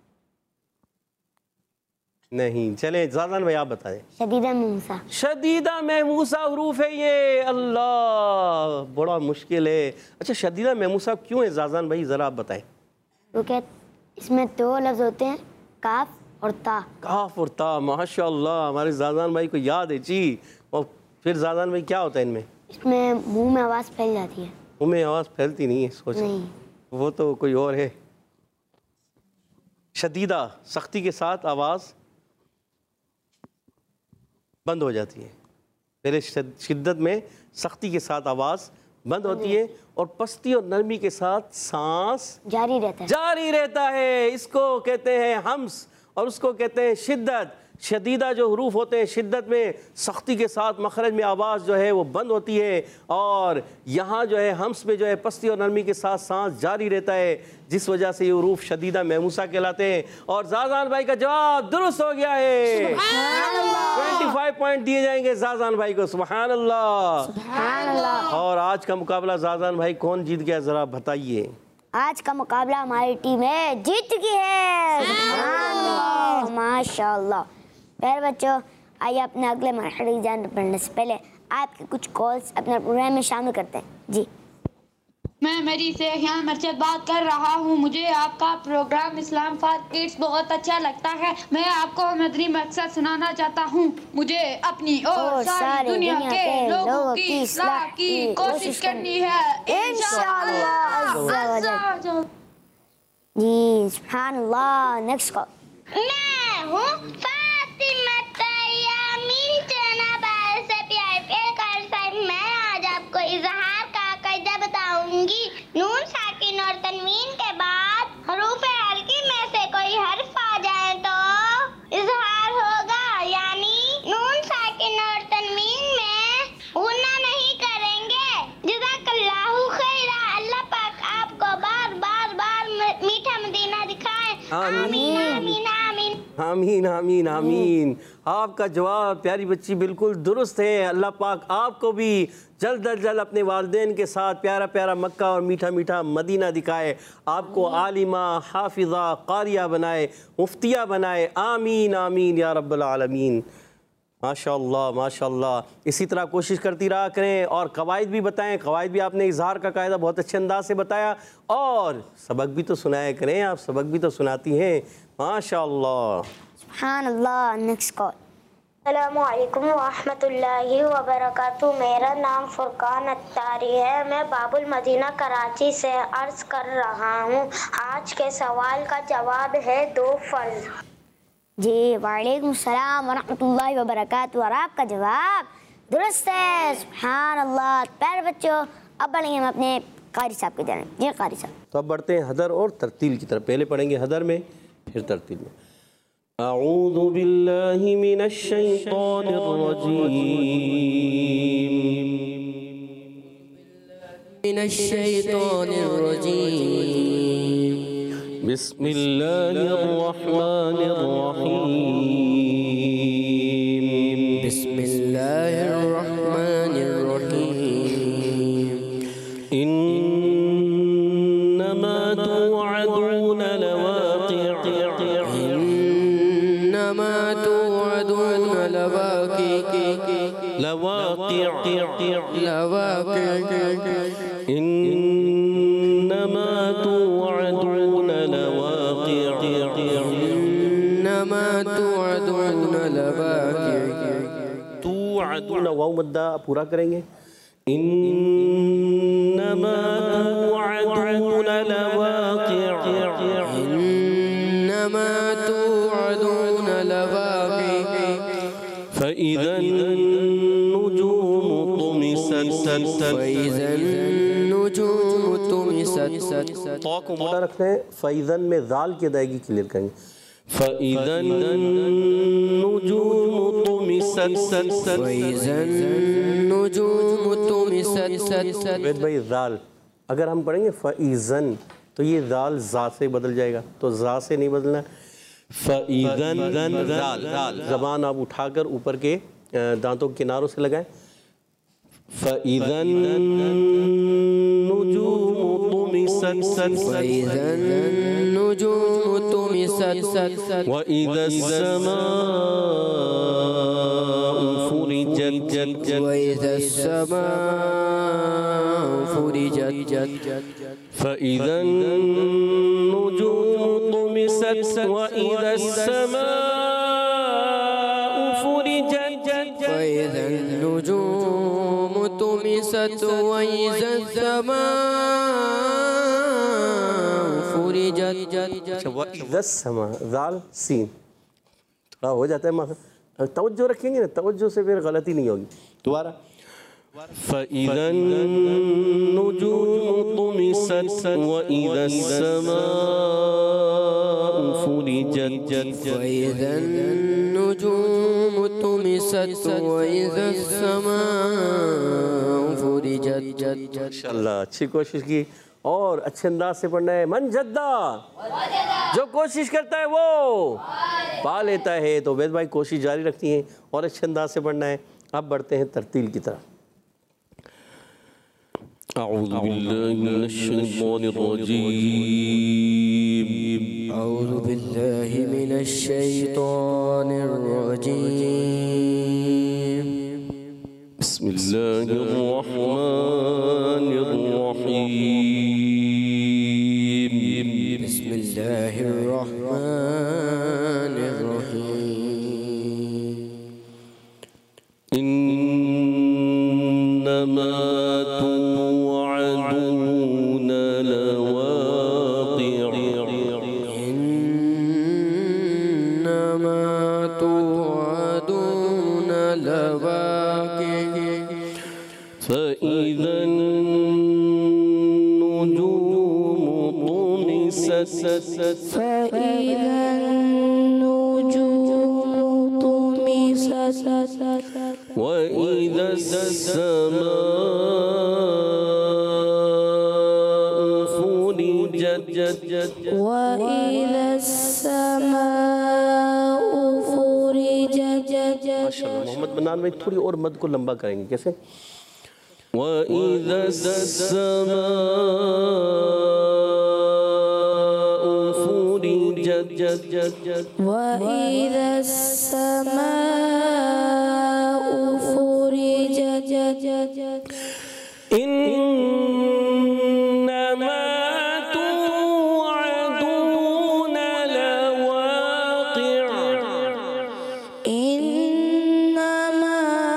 नहीं, चले जाजान भाई आप बताएं। शदीदा महमूसा। शदीदा महमूसा हरूफ है ये। अल्लाह, बड़ा मुश्किल है। अच्छा, शदीदा महमूसा क्यों है जाजान भाई, ज़रा आप बताएं। क्योंकि इसमें दो लफ्ज़ होते हैं, काफ और ता। काफ और ता, माशाअल्लाह, हमारे जाजान भाई को याद है जी। और फिर जाजान भाई क्या होता है इनमें? इसमें मुंह में आवाज़ फैल जाती है। मुंह में आवाज़ फैलती नहीं है, सोच नहीं, वो तो कोई और है। शदीदा, सख्ती के साथ आवाज़ बंद हो जाती है। पहले शिद्दत में सख्ती के साथ आवाज़ बंद होती है और पस्ती और नरमी के साथ सांस जारी रहता है। जारी रहता है। इसको कहते हैं हम्स और उसको कहते हैं शिद्दत। शदीदा जो हरूफ होते हैं शिद्दत में, सख्ती के साथ मखरज में आवाज़ जो है वो बंद होती है, और यहाँ जो है हम्स में जो है पस्ती और नरमी के साथ सांस जारी रहता है, जिस वजह से ये हरूफ शदीदा महमूसा कहलाते हैं। और जाजान भाई का जवाब दुरुस्त हो गया है। पच्चीस पॉइंट दिए जाएंगे जाजान भाई को। सुभान अल्लाह, सुभान अल्लाह। और आज का मुकाबला जाजान भाई कौन जीत गया, ज़रा बताइए। आज का मुकाबला हमारी टीम है जीत चुकी है। सुभान अल्लाह, माशाअल्लाह। प्यारे बच्चों, आइए अपने अगले मरहले की जान बढ़ने से पहले आपके कुछ कॉल्स अपने प्रोग्राम में शामिल करते हैं। जी, मैं मेरी से यहाँ मर्चद बात कर रहा हूँ। मुझे आपका प्रोग्राम इस्लाम फॉर किड्स बहुत अच्छा लगता है। मैं आपको मदनी मकसद सुनाना चाहता हूँ। मुझे अपनी और सारी दुनिया के लोगों की इस्लाह की कोशिश करनी है, इंशाअल्लाह। जी, सुभान अल्लाह। Next call. मैं हूँ फातिमा तैयामीन जनाबाद से प्यार प्यार कर साहब। मैं आज आपको इजहार का कायदा बताऊंगी। नून साकिन और तनवीन के बाद हरूफ हल्की में से कोई हर्फ आ जाए तो इजहार होगा, यानी नून साकिन और तनवीन में गुन्ना नहीं करेंगे। जज़ाकल्लाहु खैरा। अल्लाह पाक आपको बार बार बार मीठा मदीना दिखाए। आमीन आमीन आमीन आमीन आमीन आमीन। आपका जवाब प्यारी बच्ची बिल्कुल दुरुस्त है। अल्लाह पाक आपको भी जल्द अज जल्द अपने वालिदैन के साथ प्यारा प्यारा मक्का और मीठा मीठा मदीना दिखाए। आपको आलिमा, हाफिज़ा, कारिया बनाए, मुफ्तिया बनाए। आमीन आमीन या रब्बल आलमीन। माशाअल्लाह माशाअल्लाह। इसी तरह कोशिश करती रहा करें और कवायद भी बताएं। कवायद भी आपने इजहार का कायदा बहुत अच्छे अंदाज से बताया, और सबक भी तो सुनाया करें। आप सबक भी तो सुनाती हैं, माशाअल्लाह। सुभान अल्लाह। Next call. अस्सलामु अलैकुम वरहमतुल्लाहि वबरकातुहू। मेरा नाम फुरकान अत्तारी है। मैं बाबुल मदीना कराची से अर्ज कर रहा हूँ। आज के सवाल का जवाब है दो फर्ज। जी, वालेकुम सलाम वरहमतुल्लाहि वबरकातुहू। और आपका जवाब दुरुस्त है। सुभान अल्लाह। प्यारे बच्चों, अब बढ़ेंगे हम अपने कारी साहब की तरफ। जी कारी साहब। तो अब बढ़ते हैं हदर और तरतील की तरफ। पहले पढ़ेंगे हदर में, फिर तरतील में। अऊज़ु बिल्लाहि मिनश शैतानिर रजीम। मिनश शैतानिर रजीम। बिस्मिल्लाहिर रहमानिर रहीम। बिस्मिल्लाहिर रहमानिर रहीम। इन्नमा तुअदून लवाक़ि। इन्नमा तुअदून लवाक़ि। लवाक़ि लवाक़ि। इन्नमा तुअदून लवाक़ि। इन्नमा तुअदून लवाक़ि। तुअदून वाव मद्दा पूरा करेंगे। इन्नमा तुअदून लवाक़ि। इन्नमा तुअदून लवाक़ि। फ़इज़ा अन्नुजूम तुमिसत। फ़इज़ा अन्नुजूम तुमिसत। तो को मोटा रखते हैं। फ़इज़न में ज़ाल की अदायगी क्लियर करेंगे। फ़इज़ा अन्नुजूम तुमिसत। फ़इज़ा अन्नुजूम तुमिसत। वेद भाई ज़ाल अगर हम पढ़ेंगे फ़ईज़न तो ये दाल जा से बदल जाएगा, तो जा से नहीं बदलना। फ़ईज़न दाल, ज़बान आप उठाकर ऊपर के दांतों के किनारों से लगाएं। फ़ईज़न नुजूमु तुमिसत, फ़ईज़न नुजूमु तुमिसत, व इज़्ज़स्समाउ फुरिजत, व इज़्ज़स्समाउ फुरिजत, फ़ईज़न नुजूमु तुमिसत, व इज़्ज़स्समाउ फुरिजत, फ़ईज़न नुजूमु तुमिसत, व इज़्ज़स्समाउ फुरिजत। अच्छा, व इज़्ज़स्समा दाल सीन थोड़ा हो जाता है, मगर तवज्जो रखेंगे ना, तवज्जो से फिर गलती नहीं होगी। दोबारा फ़ईज़न नुजूमु तुमिसत, व इज़्ज़स्समाउ फुरिजत, फ़ईज़न नुजूमु तुमिसत, व इज़्ज़स्समाउ फुरिजत। माशाअल्लाह, अच्छी कोशिश की और अच्छे अंदाज से पढ़ना है। मन जद्दा, जो कोशिश करता है वो पा लेता है। तो वेद भाई कोशिश जारी रखती हैं और अच्छे अंदाज से पढ़ना है। अब बढ़ते हैं तरतील की तरफ। अऊज़ु बिल्लाहि मिनश शैतानिर रजीम, अऊज़ु बिल्लाहि मिनश शैतानिर रजीम, बिस्मिल्लाहिर रहमानिर रहीम, बिस्मिल्लाहिर रहमानिर रहीम। इन्नमा तुअदून लवाक़ि, इन्नमा तुअदून लवाक़ि, फ़इज़न नुजूमु तुमिसत, فإذا النجوم طمست وإذا السماء فرجت وإذا السماء فرجت माशाअल्लाह। मोहम्मद बनान में थोड़ी और मद को लंबा करेंगे, कैसे? وإذا السماء فرجت وإذا السماء فرجت إنما توعدون لواقع، إنما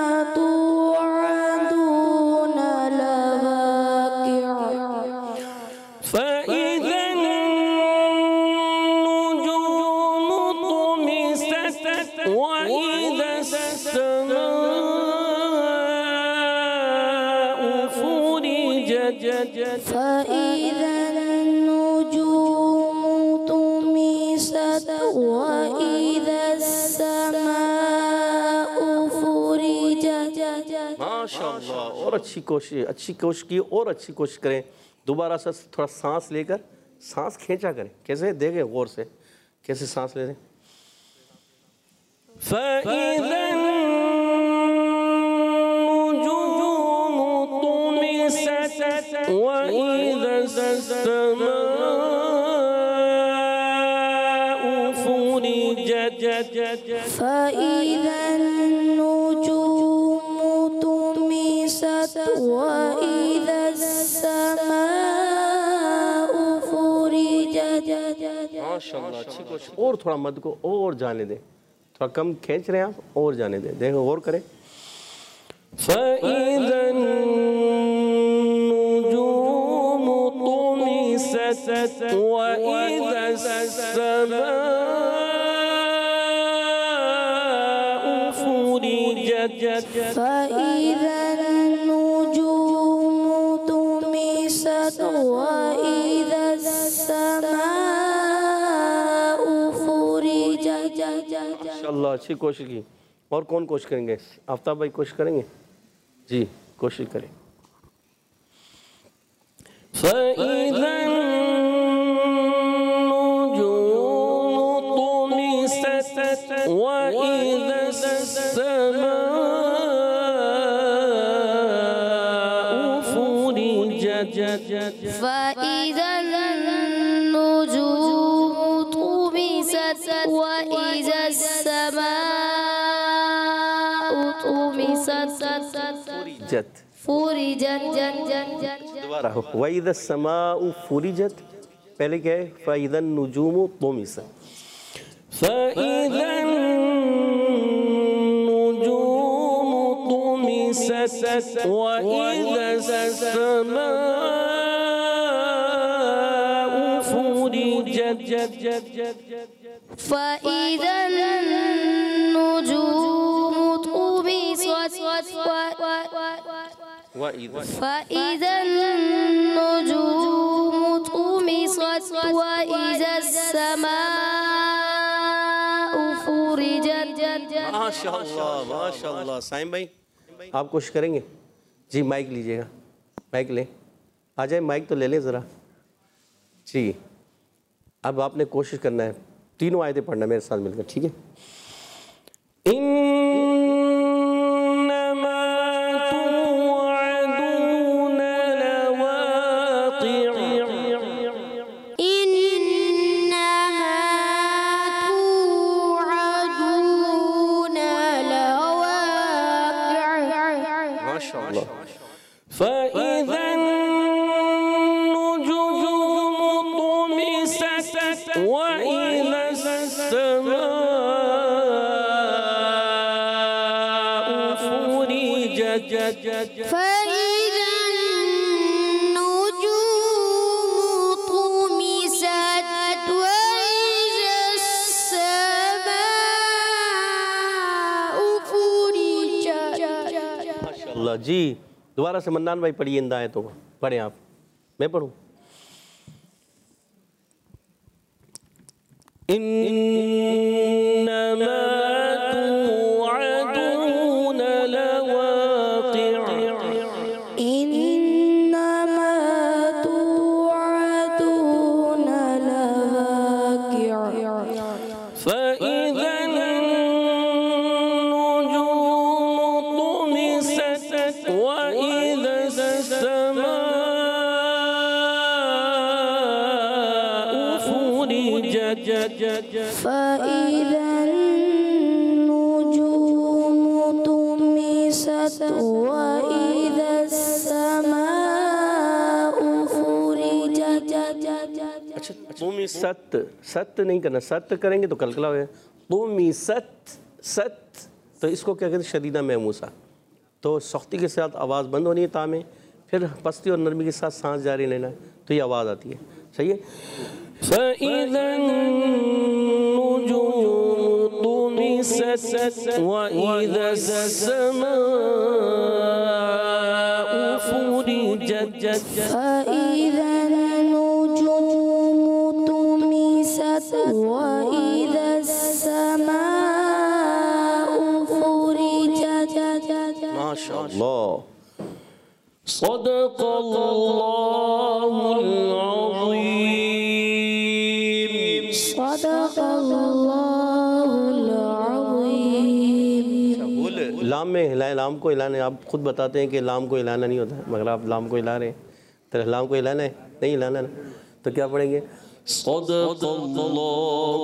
توعدون لواقع فإذا النجوم طمست وإذا السماء فرجت فإذا النجوم طمست وإذا السماء فرجت माशाअल्लाह। और अच्छी कोशिश, अच्छी कोशिश की और अच्छी कोशिश करें। दोबारा से थोड़ा सांस लेकर सांस खींचा करें, कैसे देखें गौर से, कैसे सांस ले रहे। فإذا النجوم طمست وإذا السماء فرجت فإذا النجوم طمست وإذا السماء فرجت माशाअल्लाह, अच्छी कोशिश। और थोड़ा मद को और जाने दें, थोड़ा कम खींच रहे हैं आप, और जाने दें, देखो और करें। فإذا النجوم طمست وإذا السماء فرجت فإذا النجوم طمست وإذا السماء فرجت माशाअल्लाह, अच्छी कोशिश की। और कौन कोशिश करेंगे? आफ्ताब भाई कोशिश करेंगे जी, कोशिश करें। فإذا النجوم طمست وإذا السماء فرجت فإذا النجوم طمست وإذا السماء طمست जत فرجت दोबारा हो वईद समाउ फुरिजत पहले क्या है फ़इदन नुजूमु तुमिसत فإذا النجوم طمست وإذا السماء فرجت فإذا النجوم طمست वईद فإذا النجوم طمست وإذا السماء فرجت माशाअल्लाह माशाअल्लाह साइम भाई आप कोशिश करेंगे जी माइक लीजिएगा माइक लें आ जाए माइक तो ले लें ज़रा जी अब आपने कोशिश करना है तीनों आयतें पढ़ना मेरे साथ मिलकर ठीक है इन्नमा तुअदून लवाक़िअ إنما توعدون لواقع माशाअल्लाह فإذا النجوم طمست وإذا السماء فرجت فإذا النجوم طمست وإذا السماء فرجت माशाअल्लाह जी दोबारा से मन्नान भाई पढ़िए इन आयतों को पढ़ें आप मैं पढ़ूँ إنما توعدون لواقع إنما توعدون لواقع فإذا النجوم طمست وإذا السماء فرجت فإذا النجوم طمست وإذا السماء فرجت अच्छा तुम ही सत्य सत्य नहीं करना सत्य करेंगे तो कलकला हो जाएगा तुम ही सत्य सत्य तो इसको क्या कहते हैं शदीदा महमूसा तो सख्ती के साथ आवाज़ बंद होनी है ता में फिर पस्ती और नरमी के साथ सांस जारी लेना है तो ये आवाज़ आती है सही है فإذا النجوم طمست وإذا السماء فرجت فإذا النجوم طمست وإذا السماء فرجت माशाअल्लाह صدق الله العظيم صدق الله العظيم लाम में हिलाएं लाम को हिलाने आप खुद बताते हैं कि लाम को हिलाना नहीं होता मगर आप लाम को हिला रहे हैं तेरे लाम को हिलाना है नहीं हिलाना ना तो क्या पढ़ेंगे صدق الله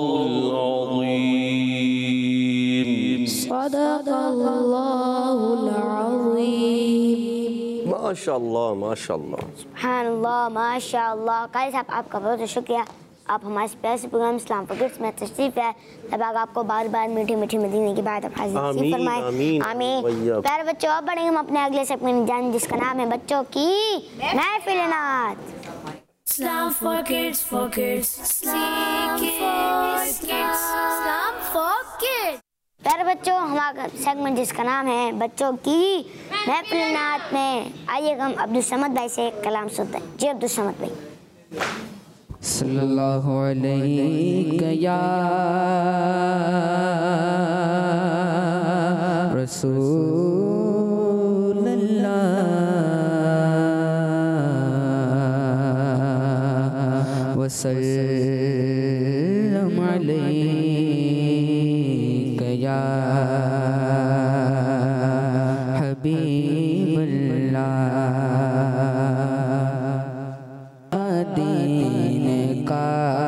العظيम صدق الله العظيम माशाअल्लाह माशाअल्लाह सुभानअल्लाह माशाअल्लाह कारी साहब आपका बहुत शुक्रिया आप हमारे प्यारे से प्रोग्राम इस्लाम फॉर किड्स में तशरीफ है तब आपको बार बार मीठी मीठी मदीने की बात आप हाजिर नसीब आमीन, फरमाएं आमीन, आमीन वैया। प्यारे बच्चों अब बढ़ेंगे हम अपने अगले सेगमेंट जान जिसका नाम है बच्चों की महफिल नात Islam for kids, for kids. Islam for kids. Islam for kids. प्यारे बच्चों हमारा सेगमेंट जिसका नाम है बच्चों की महफिल नात में आइए हम अब्दुल समद भाई से कलाम सुनते हैं जी अब्दुल समद भाई सल्लल्लाहु अलैहि या रसूल अल्लाह वसल्लम अलैका या हबीबल्लाह। दीन का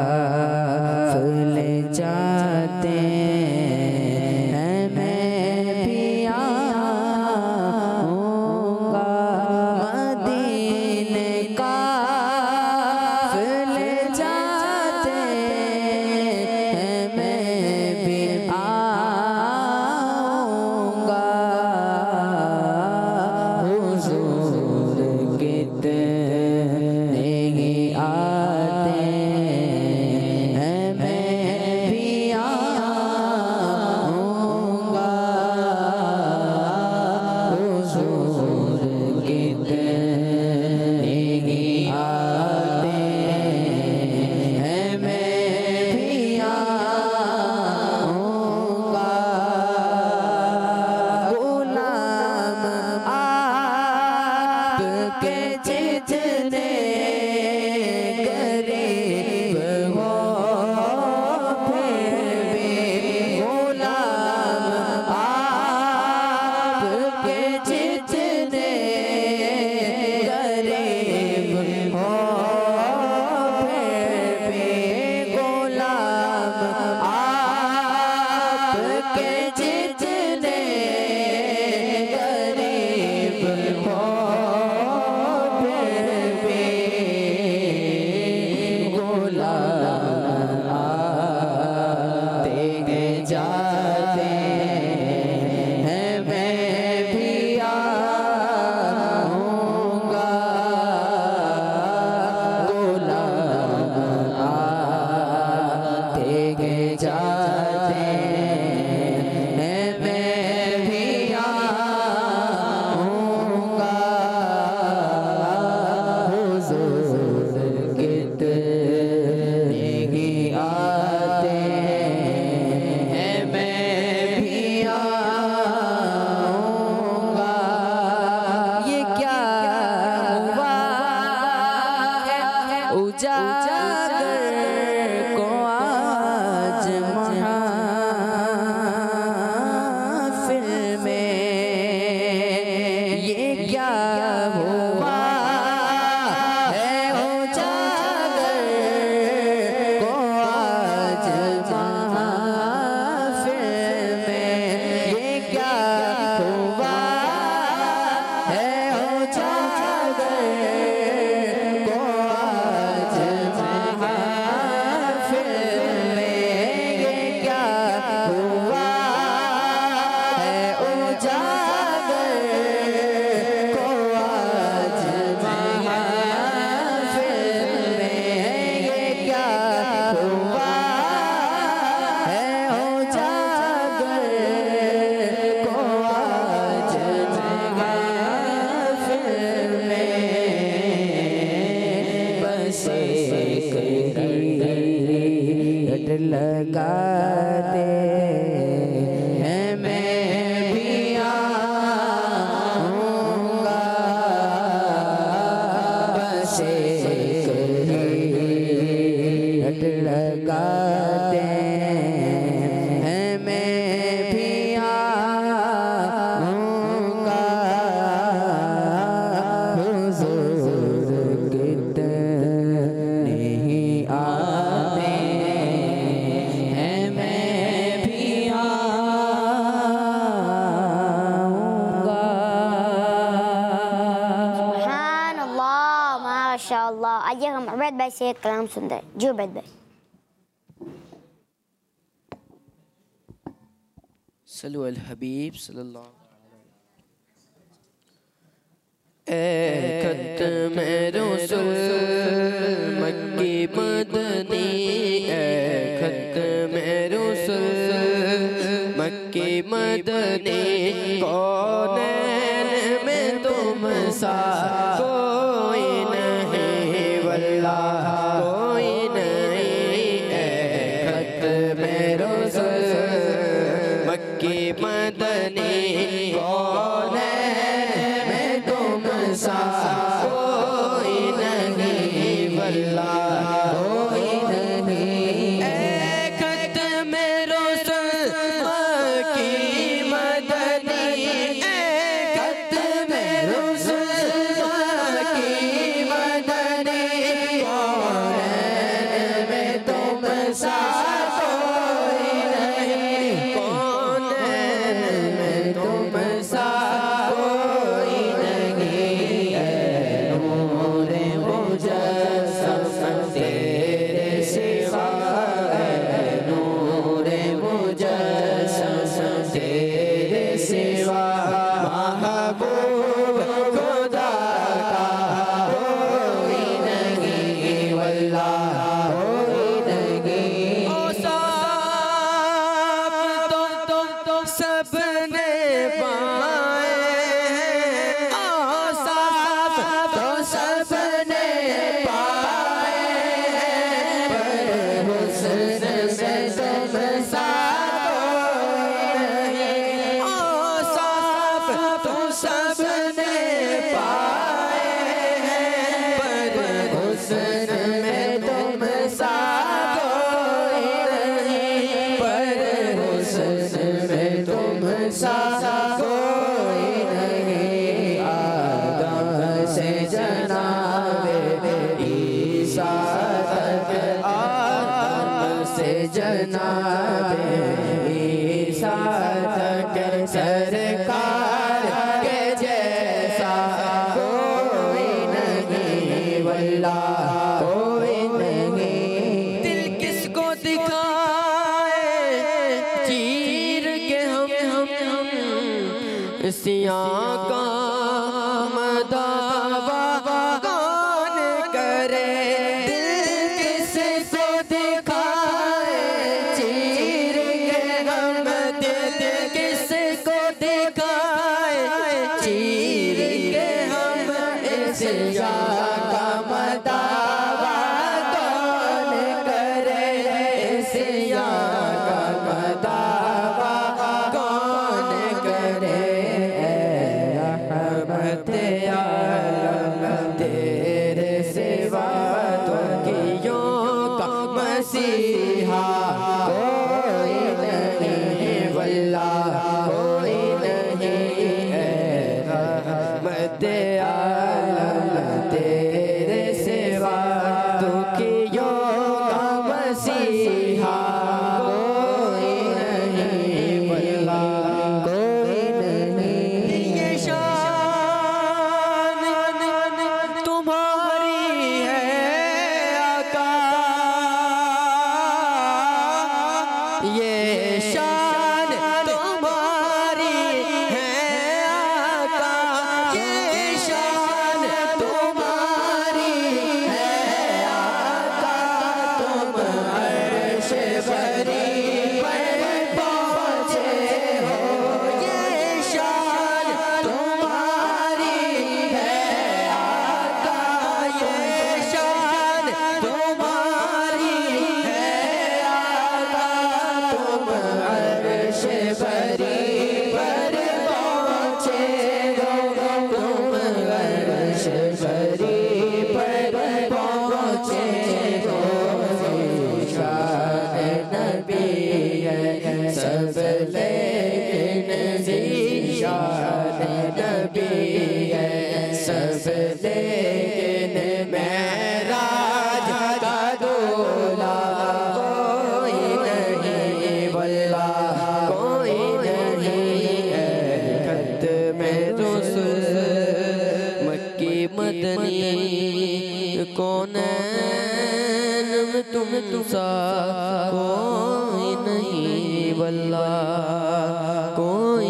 फल जाते हैं मैं भी आऊँगा। मदीने का फल जाते हैं मैं भी आऊँगा। हुजूर कितने ही आते हैं मैं भी आऊँगा। हुजूर कितने ही आते हैं मैं भी आऊँगा। गुलाम आपके जितने गरीब हो फिर भी गुलाम आपके जितने गरीब हो फिर भी गुलाम आपके जितने गरीब हो फिर भी गुलाम आते जाते हैं मैं भी आऊँगा। गुलाम आते जाते हैं मैं भी आऊँगा। हुजूर कितने ही आते हैं मैं भी आऊँगा। ये क्या हुआ है उजागर को आज महफिल में। ये क्या हुआ है उजागर को आज महफिल में। ये क्या हुआ है उजागर को आज महफिल में। ये क्या हुआ है उजागर को आज महफिल में। ये क्या हुआ है उजागर को आज महफिल में। बस एक घड़ी लगा दे हैं मैं भी आऊँगा। बस एक घड़ी लगा दे हैं मैं भी आऊँगा। हुजूर कितने ही आते हैं मैं भी आऊँगा। सुभान अल्लाह, माशाअल्लाह। आइए हम उबैद भाई से एक कलाम सुनते हैं। जी उबैद भाई। सल्लु अल हबीब सल्लल्लाहु ए खत में रसूल मक्की मदनी। ए खत में रसूल मक्की मदनी। कौनैन में तुम सा कोई नहीं वल्लाह कोई नहीं। ए खत में रसूल मक्की मदनी। कौनैन में तुम सा कोई नहीं वल्लाह कोई सबने पाए हैं, पर हुस्न में तुम सा कोई नहीं, पर हुस्न में तुम सा कोई नहीं। आदम से जनाबे ईसा तक, आदम से जनाबे ईसा तक सरकार के जैसा कोई नहीं, वल्लाह कोई नहीं। दिल किसको दिखाए चीर के हम हम हम सियां का मदावा कौन करे। दिल किसको दिखाए चीर के हम, दिल किसको दिखाए चीर के हम, सियां का मदावा कौन करे, सियां का मदावा कौन करे। रहमत आलम तेरे सिवा तो कियों का मसीहा कोई नहीं, वल्लाह कोई नहीं है। रहमत आलम तेरे सिवा तो कियों का मसीहा कोई नहीं, वल्लाह कोई नहीं। ये शान तुम्हारी है आका, ये शान तुम्हारी है आका, ये शान तुम्हारी है आका। तुम अर्श बरी पर पहुँचे हो, ये शान तुम्हारी है आका, ये शान तुम्हारी है आका। तुम अर्श बरी पर पहुँचे हो, तुम अर्श बरी पर पहुँचे हो। शान नबी है सब लेकिन ज़ीशान नबी है सब लेकिन महराज का दूल्हा कोई नहीं, वल्लाह कोई नहीं है। खत में रसूल मक्की मदनी कौनैन में तुम सा कोई नहीं, वल्लाह कोई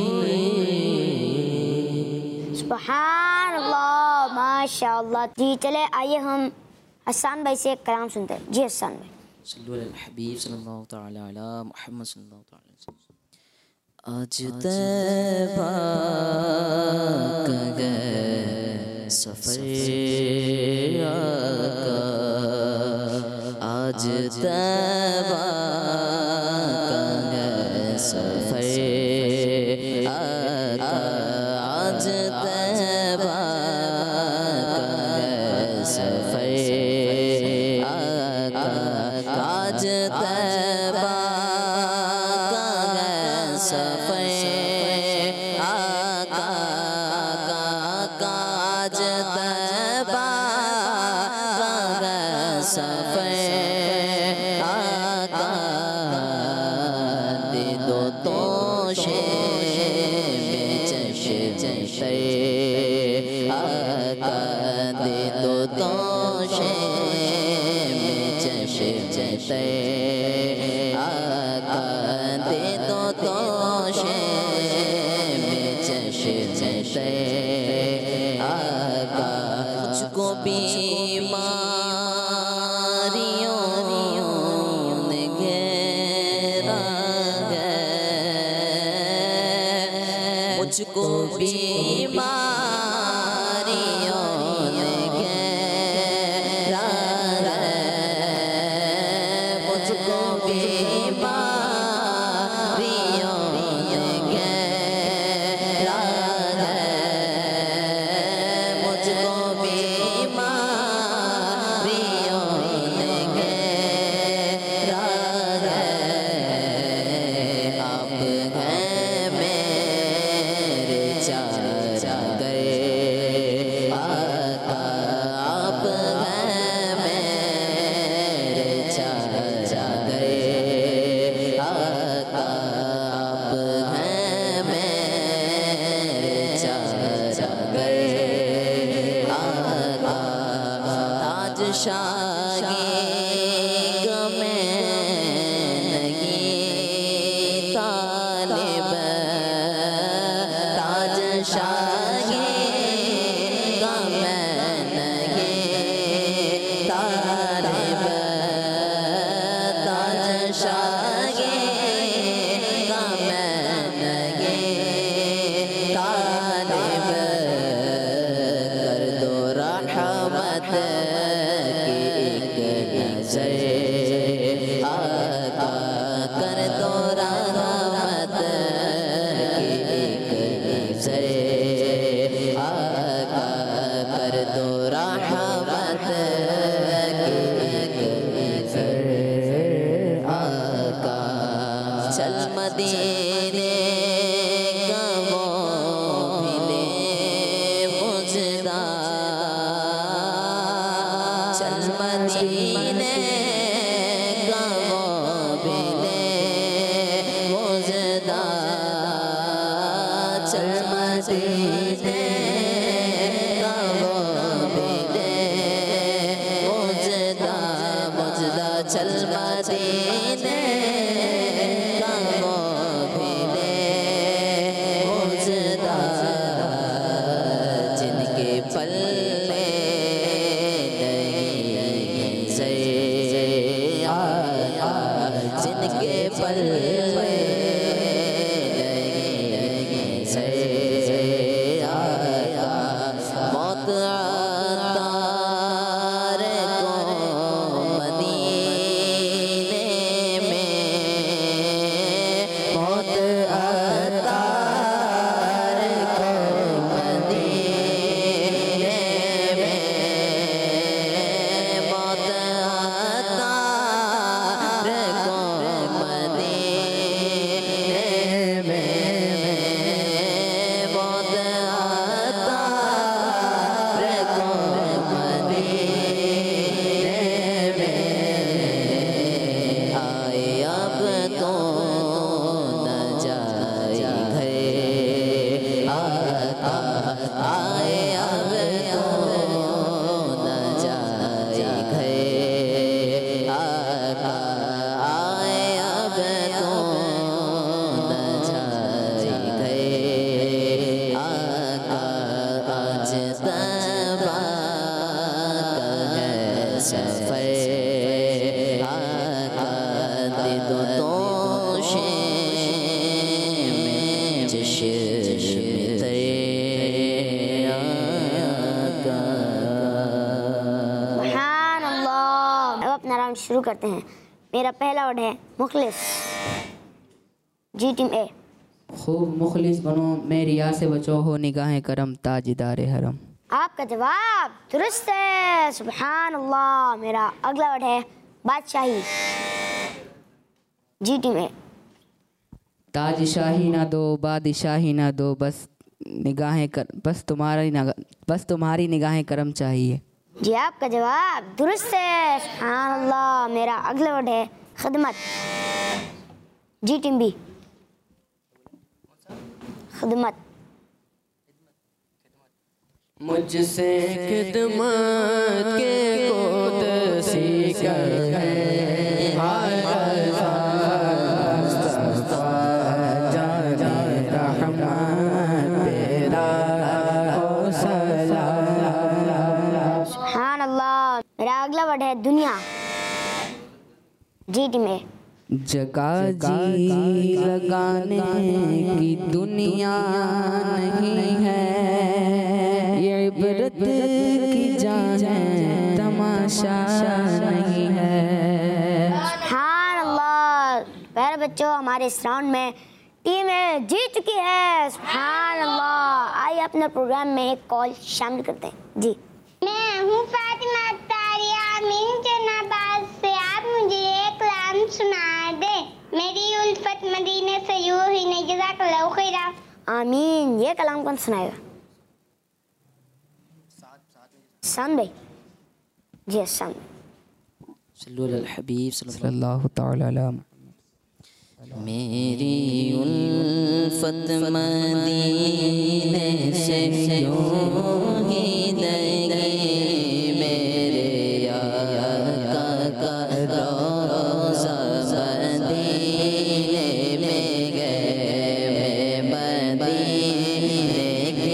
नहीं। सुभान अल्लाह, माशाअल्लाह। जी चले आइए हम हसन भाई से एक कलाम सुनते हैं। जी हसन भाई। सल्लल्लाहु अलैहि हबीब सल्लल्लाहु तआला अला मुहम्मद सल्लल्लाहु तआला अलैहि वसल्लम। आज तैबा का गए सफर आका, आज तैबा का गए सफर आका, आज तैबा का गए सफर आका, आज तैबा का गए सफर आका, आज तैबा का गए सफर आका। दे दो तोशे में चश्मे आका, दे दो तोशे में चश्मे आका, दे दो तोशे में चश्मे आका। मुझको बीमारियों ने घेरा है, मुझको बीमारियों ने घेरा है, मुझको बीमारियों ने घेरा है। शाही का मैं नहीं तालिब ताज शाही का मैं नहीं तालिब कर दो रहमत की एक नजर आका कर दो रहमत की एक नजर आका कर दो रहमत की एक नजर आका चल मदीने का वो मिले मुझदा चल मदीने का वो मिले मुझदा चल मदीने का वो मिले मुझदा मुझदा चल मदीने का वो मिले मुझदा जिनके पल्ले नहीं से आया जिनके पल्ले नहीं से आया मौत अतार को मदीने में मौत अतार को मदीने में मौत अतार को मदीने में मौत अतार को मदीने में आए अब तो न जाए घर आका आए अब तो न जाए घर आका आए अब तो न जाए घर आका आज तबा का है सफर आका दे दो तोशे में चश्मे तेरे आका सुभान अल्लाह। अब अपना राउंड शुरू करते हैं। मेरा पहला वर्ड है मुखलिस। जी टीम ए। खूब मुखलिस बनो मेरी या से बचो हो निगाहें करम ताजदार हरम। आपका जवाब दुरुस्त है। सुभान अल्लाह। मेरा अगला वर्ड है बादशाही। जी टीम ए। ताजशाही ना दो बादशाही ना दो बस निगाहें कर बस तुम्हारी नगा, बस तुम्हारी निगाहें करम चाहिए। जी आपका जवाब दुरुस्त है। सुभान अल्लाह। मेरा अगला वर्ड है खिदमत। जी टीम बी। खिदमत। मुझसे खिदमत के कोत सीकर है हाय मुस्तफा जाने रहमत तेरा हो सलाम। सुभान अल्लाह। मेरा अगला वर्ड है दुनिया। जी टीम ए। जगह जी लगाने की दुनिया नहीं है ये इबरत की जाने तमाशा नहीं है। सुभान अल्लाह। प्यारे बच्चों हमारे इस राउंड में टीम ए जीत चुकी है। सुभान अल्लाह। आइए अपने प्रोग्राम में एक कॉल शामिल करते हैं। जी मैं हूँ फातिमा तारिया अमीन जनाबाद से। आप मुझे एक कलाम सुना दे। मेरी उल्फत मदीने से यूं ही नहीं जज़ाकल्लाहु खैरा। आमीन। ये कलाम कौन सुनाएगा? सान भाई। जी सान। सल्लल्लाहु अलैहि हबीब सल्लल्लाहु तआला अलैहि मेरी उल्फत मदीने से यूं ही लगी मेरे आका का रोज़ा मदीने में गए मैं मदीने के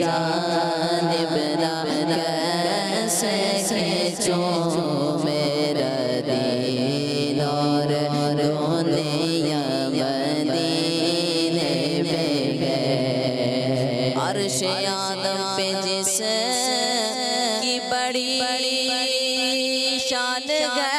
जानिब ना कैसे खींचो मेरा दीन और दुनिया मदीने में गए। अर्श आदम पे जिस की बड़ी शान है,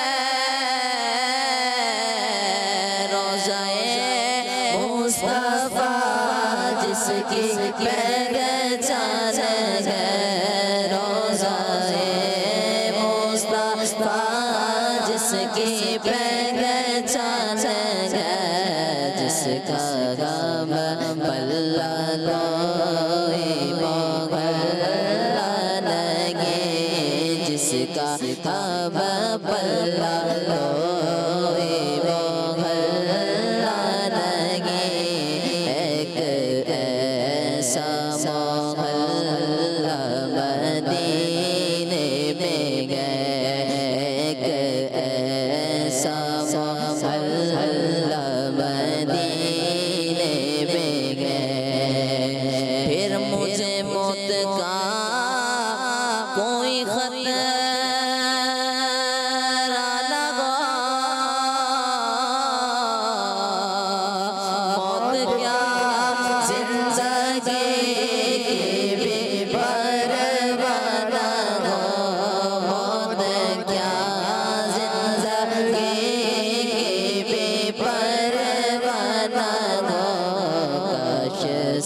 रोज़ाए मुस्तफा जिसकी पहचान है, रोज़ाए मुस्तफा जिसकी पहचान है, जिसका गम पल्ला कोई मोहल्ला लगे, जिसका गम पल्ला कोई मोहल्ला लगे। एक ऐसा मोहल्ला मदीने में गए, एक ऐसा मोहल्ला मदीने में गए। फिर मुझे मौत का कोई खतरा लगा, मौत क्या जिंदगी की भी परवाह न हो, मौत क्या जिंदगी की भी परवाह न हो। काश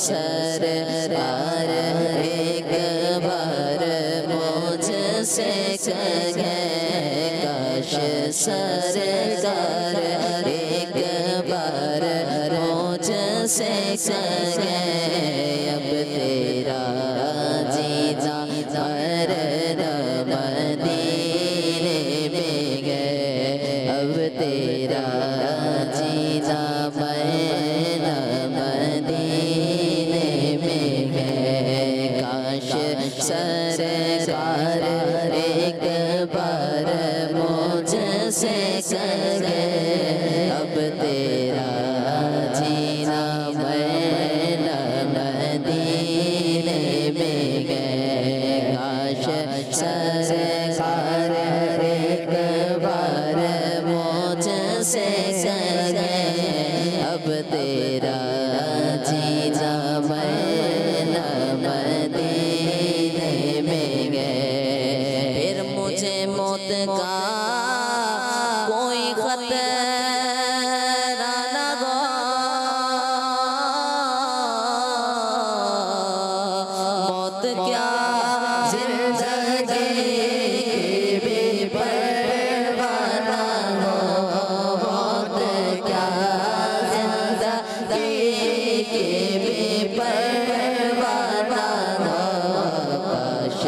सरकार एक बार मुझसे कहे, काश सरकार एक बार मुझसे कहे, अब तेरा जीना मरना मदीने में गए, अब तेरा जीना मरना मदीने में गए। काश सरकार एक बार मुझसे कहे, अब तेरा जीना मरना मदीने में गए। काश सरकार एक बार मुझसे कहे, अब तेरा जीना मरना मदीने में गए। फिर मुझे मौत का कोई खतरा लगा, मौत क्या जिंदगी की भी परवाह न हो, मौत क्या जिंदगी की भी परवाह न हो। काश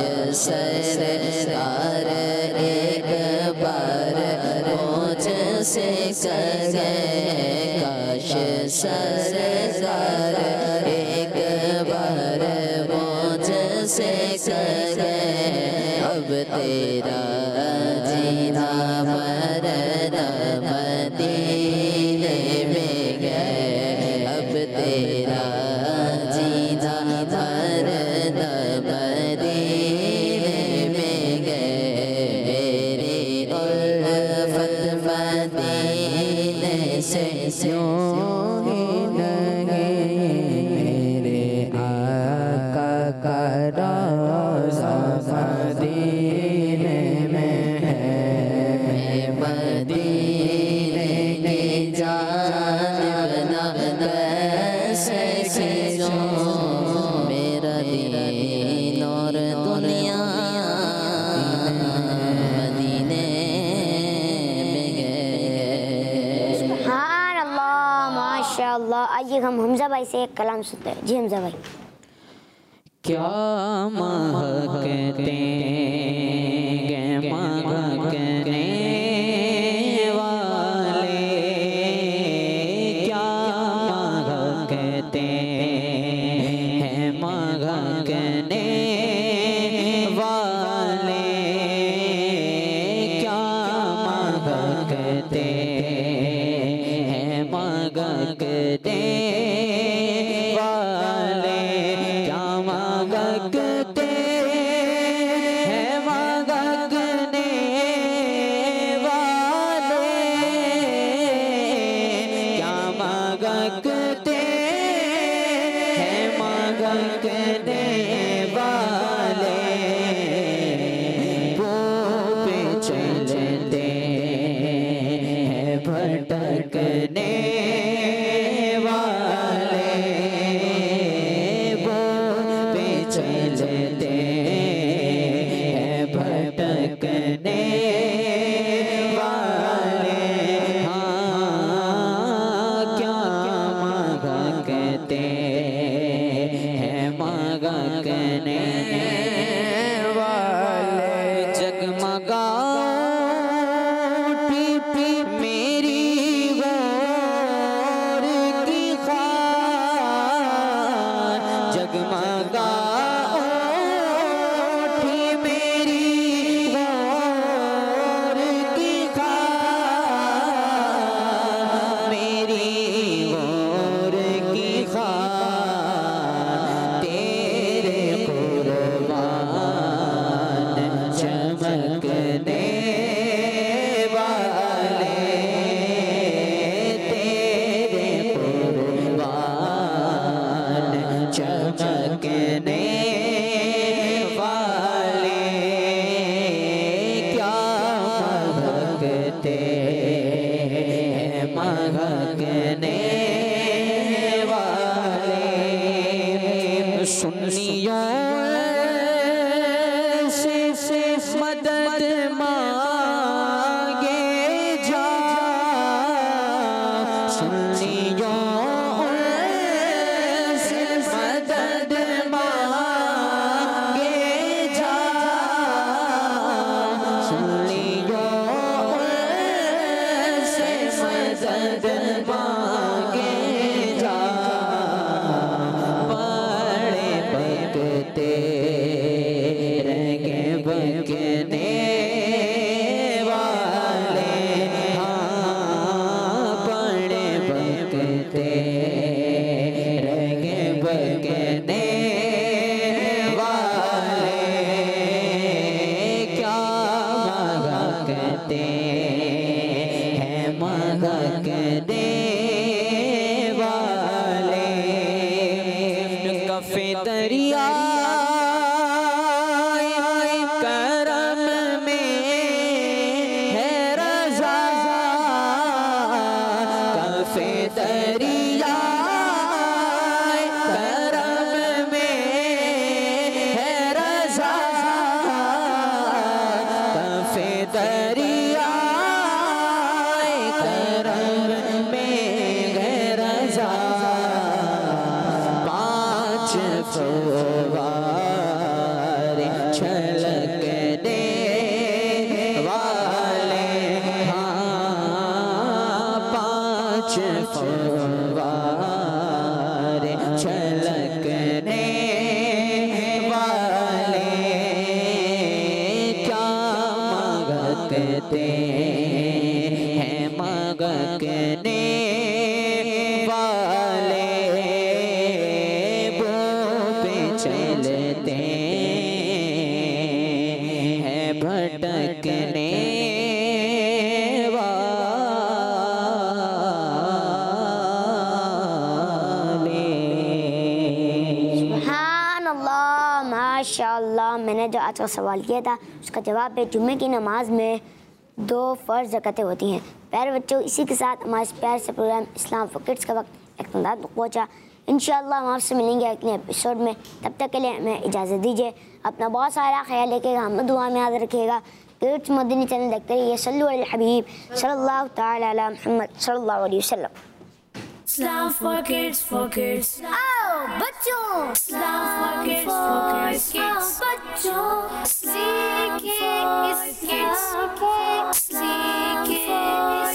सरकार एक बार मुझसे कहे, काश सरकार एक बार मुझसे कहे, अब तेरा जीना मरना मदीने में गए, अब तेरा जीना मरना मदीने में गए। मेरी उल्फत मदीने से यूं ही लगे, मेरे आका का रोज़ा मदीने में है, मदीने की जानिब ना कैसे खींचूं मेरा दीन और दुनिया मदीने में गए। सुभान अल्लाह, माशाअल्लाह। आइए हम हमजा भाई से एक कलाम सुनते हैं। जी हमजा भाई। क्या महकते महकने वाले, क्या महकते हैं महकने वाले, क्या महकते हैं महकने वाले, क्या महकते मांगते हैं मांगने वाले, क्या मांगते हैं मांगने वाले, वो पे चलते हैं भटकने वाले, वो पे चलते हैं भटकने वाले। हाँ, क्या मांगते हैं मांगने वाले। जगमगा उठी मेरी गौर की खान, जगमगा उठी मेरी गौर की खान, मेरी गौर की खान, तेरे कुर्बान चमकने वाले, तेरे कुर्बान चमकने वाले, क्या मांगते हैं मांगने वाले। सुन्नियों से से मदद मांगे जा, सुन्नियों से मदद मांगे जा, सुन्नियों से मदद मांगे जा, बड़े बकते रहेंगे बकने वाले। हाँ, बड़े बकते रहेंगे बकने वाले, क्या मांगते हैं मांगने वाले। कफे दरिया करम में है रज़ा, कफे दरिया करम में है रज़ा, कफे दरिया करम में है रज़ा, पाँच फवारे छलकने वाले। हाँ, पाँच फवारे छलकने वाले, क्या मांगते हैं मांगने वाले, वो पे चलते हैं भटकने वाले। सुभानअल्लाह, माशाअल्लाह। मैंने जो आज का सवाल किया था उसका जवाब है जुम्मे की नमाज में दो फ़र्ज़ ज़कातें होती हैं। प्यारे बच्चों, इसी के साथ हमारे प्यार से प्रोग्राम इस्लाम फॉर किड्स का वक्त इख्तिताम तक पहुँचा। इंशाअल्लाह हम आपसे मिलेंगे अगले एपिसोड में। तब तक के लिए हमें इजाज़त दीजिए। अपना बहुत सारा ख्याल रखिएगा, हमें दुआ में याद रखिएगा। किड्स मदनी चैनल देखते रहिए। सल्लु अलल हबीब सल्लल्लाहु तआला अला मुहम्मद सल्लल्लाहु अलैहि वसल्लम। Islam for kids, for kids. आओ बच्चों, Islam for kids, for kids, kids. बच्चों, सीखे इस्लाम, सीखे